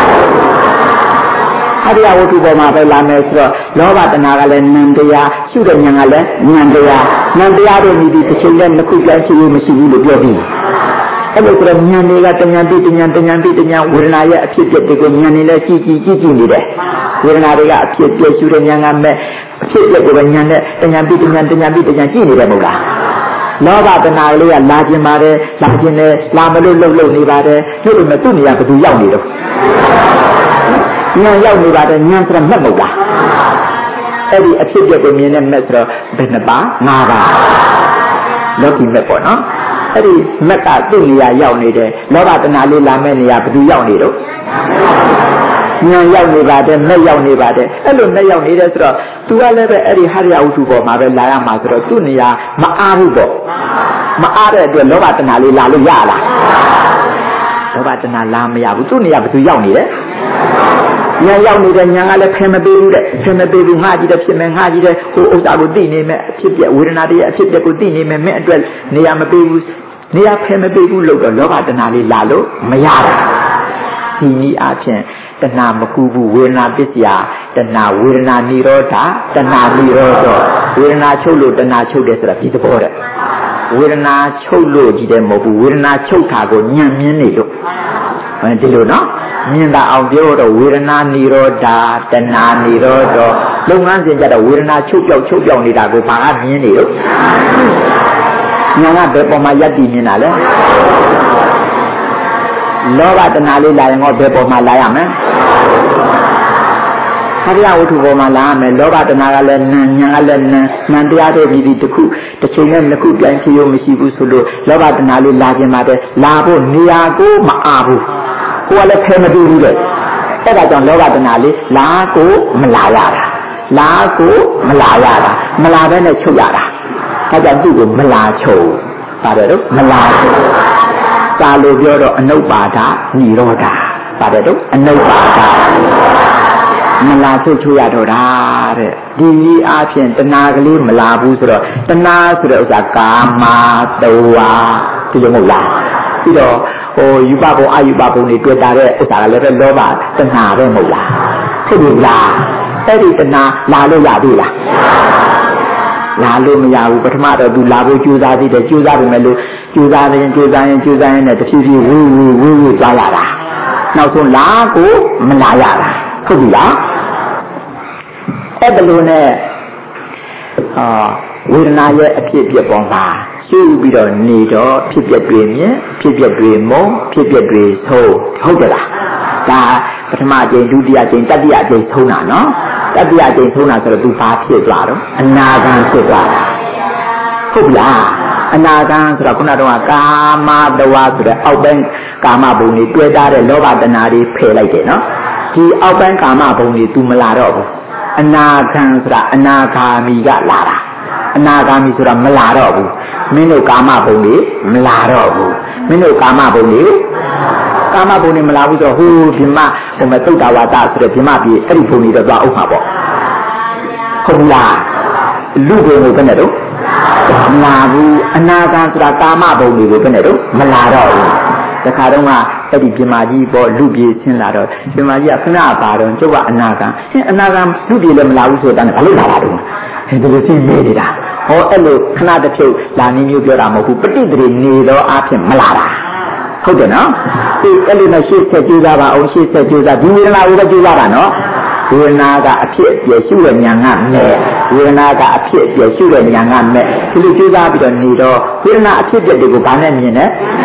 အရိယဝတ္ထုပေါ်မှာပဲလာမယ်ဆိုတော့လောဘတဏှာကလည်းဉာဏ်တရားရှုတဲ့ဉာဏ်ကလည်းဉာဏ်တရားဉာဏ်တရားတို့ဒီဒီတစ်ချိန်နဲ့နှစ်ခုပြန်ရှိလို့မရှိဘူးလို့ပြောပြီးအဲ့လိုဆိုတော့ဉာဏ်တွေကတဉာဏ်ပြီးတဉာဏ်တဉာဏ်ပြီးတဉာဏ်ဝေဒနာရဲ့အဖြစ်အပျက်တွေကိုဉာဏ်နဲ့လည်းကြည့်ကြည့်ကြည့်ကြည့်နေတယ်ဝေဒနာတွေကအဖြစ်အပျက်ရှုတဲ့ဉာဏ်ကမဲ့အဖြစ်အပျက်ကိုပဲဉာဏ်နဲ့တဉာဏ်ပြီးတဉာဏ်တဉာဏ်ပြီးတဉာဏ်ကြည့်နေတယ်မဟုတ်လားလောဘတဏှာလေးကလာခြင်းပါတယ်လာခြင်းနဲ့လာမလို့လှုပ်လှုပ်နေပါတယ်ကျုပ်တို့မသူ့နေရာဘယ်သူရောက်နေတော့ဉာဏ်ရောက်နေပါတယ်ဉာဏ်ဆိုတော့မက်မဟုတ်လားအဲ့ဒီအဖြစ်အပျက်ကိုမြင်တဲ့မက်ဆိုတော့ဘယ်နှပါငါးပါလောကီမက်ပေါ့နော်အဲ့ဒီမက်ကသူ့နေရာရောက်နေတယ်လောဘတဏှာလေးလာမဲ့နေရာဘယ်သူရောက်နေတော့ဉာဏ်ရောက်နေပါတယ်မက်ရောက်နေပါတယ်အဲ့လိုမက်ရောက်နေတယ်ဆိုတော့သူကလည်းပဲအဲ့ဒီဟရိယဝတ္ထုပေါ်မှာပဲလာရမှာဆိုတော့သူ့နေရာမအားဘူးပေါ့မအားတဲ့အတွက်လောဘတဏှာလေးလာလို့ရလားလောဘတဏှာလာမရဘူးသူ့နေရာဘယ်သူရောက်နေလဲဉာဏ်ရောက်နေတဲ့ဉာဏ်ကလည်းဖယ်မပေးဘူးတဲ့ဖယ်မပေးဘူးငှားကြည့်တယ်ဖြစ်မယ်ငှားကြည့်တယ်ဟိုဥစ္စာကိုသိနေမယ်အဖြစ်ပြဝေဒနာတွေအဖြစ်ပြကိုသိနေမယ်မဲ့အတွက်နေရာမပေးဘူးနေရာဖယ်မပေးဘူးလို့တော့လောဘတဏှာလေးလာလို့မရဘူးဒီနည်းအားဖြင့်တဏှာမကူဘူးဝေဒနာပစ္စယတဏှာဝေဒနာនិရောဓတဏှာនិရောဓဝေဒနာချုပ်လို့တဏှာချုပ်တယ်ဆိုတာဒီသဘောတဲ့ဝေဒနာချုပ်လို့ကြည့်တယ်မဟုတ်ဘူးဝေဒနာချုပ်တာကိုညံ့မြင်နေလို့ဒီလိုနော်မြင်တာအောင်ပြောတော့ဝေဒနာនិရောဓတဏှာនិရောဓလုပ်ငန်းစဉ်ကြတော့ဝေဒနာချုပ်ပြောက်ချုပ်ပြောက်နေတာကိုဘာကမြင်နေလို့ညာကဘယ်ပေါ်မှာယက်တည်မြင်တာလဲလောဘတဏှာလေးလာရင်တော့ဘယ်ပေါ်မှာလာရမလဲဟရိယဝတ္ထုပေါ်မှာလာရမယ်လောဘတဏှာကလည်းနံညာကလည်းနံနံတရားတွေဒီဒီတစ်ခုတစ်ချိန်နဲ့နှစ်ခုပြန်ဖြစ်ရမရှိဘူးဆိုလို့လောဘတဏှာလေးလာခြင်းပါတယ်လာဖို့နေရာကိုမအားဘူးကိုယ်ကလည်းဖယ်မတူဘူးလေအဲ့ဒါကြောင့်လောဘတဏှာလေးလာကိုမလာရတာလာကိုမလာရတာမလာဘဲနဲ့ချုပ်ရတာဒါကြောင့်သူ့ကိုမလာချုပ်ပါတယ်တော့မလာချုပ်သာလို့ပြောတော့အနုပ္ပါဒនិရောဓပါတယ်တော့အနုပ္ပါဒမလာချုပ်ချရတော့တာတဲ့ဒီနည်းအားဖြင့်တဏှာကလေးမလာဘူးဆိုတော့တဏှာဆိုတဲ့ဥစ္စာကာမတဝါဒီလိုမဟုတ်လားပြီးတော့ဟိုယူပဘုံအယူပဘုံတွေတွေ့တာတဲ့ဥစ္စာကလည်းပဲလောဘတဏှာပဲမဟုတ်လားဖြစ်ပြီလားအဲ့ဒီတဏှာလာလို့ရပြီလားလာလို့မရဘူးပထမတော့သူလာဖို့ကြိုးစားသေးတယ်ကြိုးစားပြီမဲ့လို့ကြိုးစားရင်ကြိုးစားရင်ကြိုးစားရင်နဲ့တဖြည်းဖြည်းဝူးဝူးဝူးဝူးသွားလာတာနောက်ဆုံးလာကိုမလာရတာဟုတ်ပြီလားအဲ့ဒါလို့နဲ့အာဝေဒနာရဲ့အဖြစ်အပျက်ပေါ်မှာရှုပြီးတော့နေတော့ဖြစ်ပျက်တွေမြင်ဖြစ်ပျက်တွေမုံဖြစ်ပျက်တွေဆုံးဟုတ်ကြလားဒါပထမအကြိမ်ဒုတိယအကြိမ်တတိယအကြိမ်ဆုံးတာနော်တတိယအကြိမ်ဆုံးတာဆိုတော့သူဘာဖြစ်သွားတော့အနာဂံဖြစ်သွားတာဟုတ်လားအနာဂံဆိုတော့ခုနကတော့ကာမတဝါဆိုတဲ့အောက်ပိုင်းကာမဘုံတွေတွေ့တာတဲ့လောဘတဏှာတွေဖယ်လိုက်တယ်နော်ဒီအောက်ပိုင်းကာမဘုံတွေ तू မလာတော့ဘူးအနာဂံဆိုတာအနာဂါမီကလာတာအနာဂါမီဆိုတာမလာတော့ဘူးမင်းတို့ကာမဘုံတွေမလာတော့ဘူးမင်းတို့ကာမဘုံတွေကာမဘုံနေမလာဘူးဆိုဟိုဒီမှာဟိုမဲ့သုတ္တဝါဒဆိုတဲ့ဒီမှာပြီးအဲ့ဒီဘုံနေတော့သွားအောင်ပါပေါ့ဟုတ်လားလူဘုံကိုဘယ်နဲ့တော့မလာဘူးအနာဂတ်ဆိုတာကာမဘုံတွေကိုဘယ်နဲ့တော့မလာတော့ဘူးတခါတော့ကအဲ့ဒီပြမကြီးပေါ့လူပြေဆင်းလာတော့ပြမကြီးကခဏပါတော့ကျုပ်ကအနာဂတ်အင်းအနာဂတ်လူပြေလည်းမလာဘူးဆိုတော့ဘာလို့လာတာတုန်းအဲဒီလိုသိနေနေတာဟောအဲ့လိုခဏတစ်ဖြုတ်လာနေမျိုးပြောတာမဟုတ်ဘူးပဋိသေနေတော့အဖြစ်မလာတာဟုတ်တယ်နော်ဒီအဲ့လိုနဲ့ရှေ့ဆက်ကြိုးစားပါအောင်ရှေ့ဆက်ကြိုးစားဒီဝေဒနာကိုပဲကြိုးစားတာနော်ဝေဒနာကအဖြစ်အပျက်ရှုတဲ့ဉာဏ်ကမဲ့ဝေဒနာကအဖြစ်အပျက်ရှုတဲ့ဉာဏ်ကမဲ့ဒီလိုကြိုးစားပြီးတော့နေတော့ဝေဒနာအဖြစ်အပျက်တွေကိုဘာနဲ့မြင်လဲ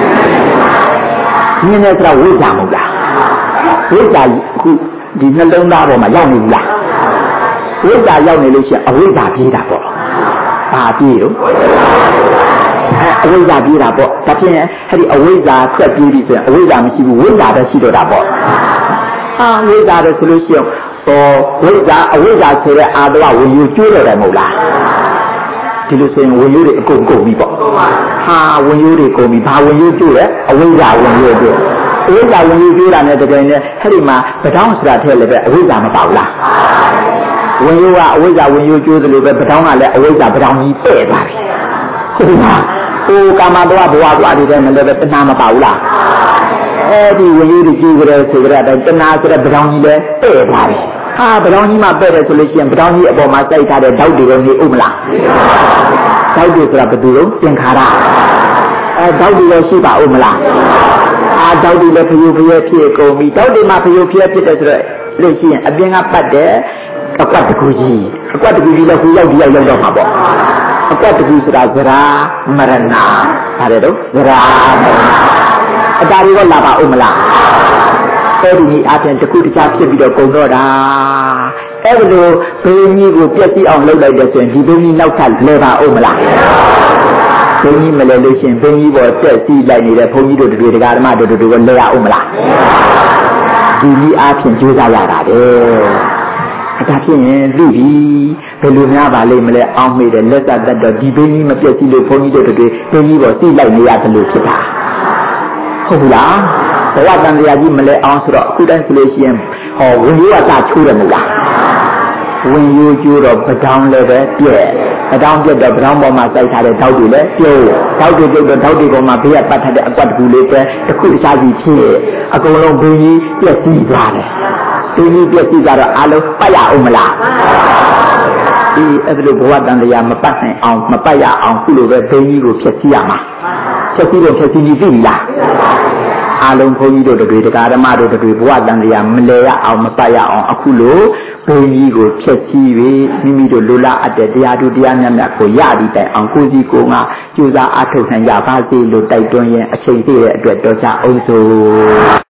မြင်တယ်ဆိုတော့ဝိဇ္ဇာမဟုတ်လားဝိဇ္ဇာခုဒီနှလုံးသားပေါ်မှာရောက်နေဘူးလားဝိဇ္ဇာရောက်နေလို့ရှိရင်အဝိဇ္ဇာပြေးတာပေါ့ဘာပြေးတော့အဝိဇ္ဇာပြေးတာပေါ့ဒါဖြင့်အဲ့ဒီအဝိဇ္ဇာထွက်ပြေးပြီဆိုရင်အဝိဇ္ဇာမရှိဘူးဝိဇ္ဇာပဲရှိတော့တာပေါ့ဟာဝိဇ္ဇာပဲဆိုလို့ရှိရင်ဟောဝိဇ္ဇာအဝိဇ္ဇာဆိုတဲ့အာတဝဝင်ယူကျွေးရတယ်မဟုတ်လားဒီလိုဆိုရင်ဝင်ယူတွေအကုန်ကုန်ပြီပေါ့ဟာဝင်ယူတွေကုန်ပြီဘာဝင်ယူကျွေးလဲအဝိဇ္ဇာဝင်ယူကျွေးအဝိဇ္ဇာဝင်ယူကျွေးတာနဲ့တကယ်နဲ့အဲ့ဒီမှာပတောင်းဆိုတာထည့်လည်းပဲအဝိဇ္ဇာမပါဘူးလားဝင်ယူကအဝိဇ္ဇာဝင်ယူကျွေးတယ်လို့ပဲပတောင်းကလည်းအဝိဇ္ဇာပတောင်းကြီးပဲ့သွားပြီဟုတ်ပါဟိုကာမတောဘဝသွားတယ်လည်းလည်းပဲတဏှာမပါဘူးလားအဲ့ဒီဝင်ယူတွေကျွေးကြတယ်ဆိုကြတဲ့တဏှာဆိုတဲ့ပတောင်းကြီးလည်းပဲ့သွားပြီဟာပတောင်းကြီးမှပဲ့တယ်ဆိုလို့ရှိရင်ပတောင်းကြီးအပေါ်မှာစိုက်ထားတဲ့ဓာတ်တွေကိုနေဥမလားဓာတ်တွေဆိုတာဘယ်သူလို့သင်္ခါရအဲဓာတ်တွေရောရှိပါဦးမလားအာဓာတ်တွေလည်းဖျို့ဖျဲဖြစ်ကုန်ပြီဓာတ်တွေမှဖျို့ဖျဲဖြစ်တယ်ဆိုတော့လို့ရှိရင်အပြင်ကပတ်တယ်အကွက်တကူကြီးအကွက်တကူကြီးလည်းကိုရောက်ဒီရောက်ရောက်တော့မှာပေါ့အကွက်တကူဆိုတာဇရာမရဏပါတယ်တော့ဇရာမရဏအတားတွေကလာပါဦးမလားအဲ့ဒီအပြင်တစ်ခုတခြားဖြစ်ပြီးတော့ကုန်တော့တာအဲ့ဒီလိုဘိန်းကြီးကိုပြည့်စည်အောင်လုပ်လိုက်တဲ့ဆိုရင်ဒီဘိန်းကြီးနောက်ထပ်လဲပါဦးမလားဘိန်းကြီးမလဲလို့ရှိရင်ဘိန်းကြီးပေါ်ပြည့်စည်လိုက်နေတဲ့ဘုန်းကြီးတို့တွေတရားဓမ္မတို့တွေကလဲရဦးမလားဒီကြီးအပြင်ကြိုးစားရတာပဲဒါဖြစ်ရင်လူကြီးဘယ်လိုများပါလိမ့်မလဲအောင်းမိတယ်လက်သက်သက်တော့ဒီဘိန်းကြီးမပြည့်စည်လို့ဘုန်းကြီးတို့တွေဘိန်းကြီးပေါ်စီးလိုက်နေရတယ်လို့ဖြစ်တာဟုတ်ဘူးလားဘဝတန်တရားကြီးမလဲအောင်ဆိုတော့အခုတိုင်းဆိုလို့ရှိရင်ဟောဝင်ရိုးကသာချိုးတယ်မဟုတ်လားဝင်ရိုးကျိုးတော့ပတောင်းလည်းပဲပြည့်ပတောင်းပြတ်တော့ပတောင်းပေါ်မှာစိုက်ထားတဲ့ဓာတ်တွေလည်းပြည့်ဓာတ်တွေပြုတ်တော့ဓာတ်တွေပေါ်မှာဘေးကပတ်ထားတဲ့အကွက်တကူလေးပဲတစ်ခုတခြားစီဖြစ်အကုန်လုံးဘင်းကြီးပြည့်စည်သွားတယ်ဘင်းကြီးပြည့်စည်သွားတော့အလုံးပတ်ရအောင်မလားဒီအဲ့ဒါလိုဘဝတန်တရားမပတ်နိုင်အောင်မပတ်ရအောင်ခုလိုပဲဘင်းကြီးကိုဖြည့်စည်ရမှာဖြည့်စည်တော့ဖြည့်စည်ပြီးပြီလားအလုံးဘုန်းကြီးတို့တွေတရားဓမ္မတို့တွေဘဝတန်တရားမလဲရအောင်မပတ်ရအောင်အခုလိုဘုန်းကြီးကိုဖြည့်စည်းပြီးမိမိတို့လူလာအပ်တဲ့တရားတို့တရားများများကိုရပြီးတိုင်အောင်ကိုယ်စီကိုယ်ငါကြိုးစားအထောက်ခံကြပါစေလို့တိုက်တွန်းရင်အချိန်ပြည့်တဲ့အတွက်တော်ချအောင်စို့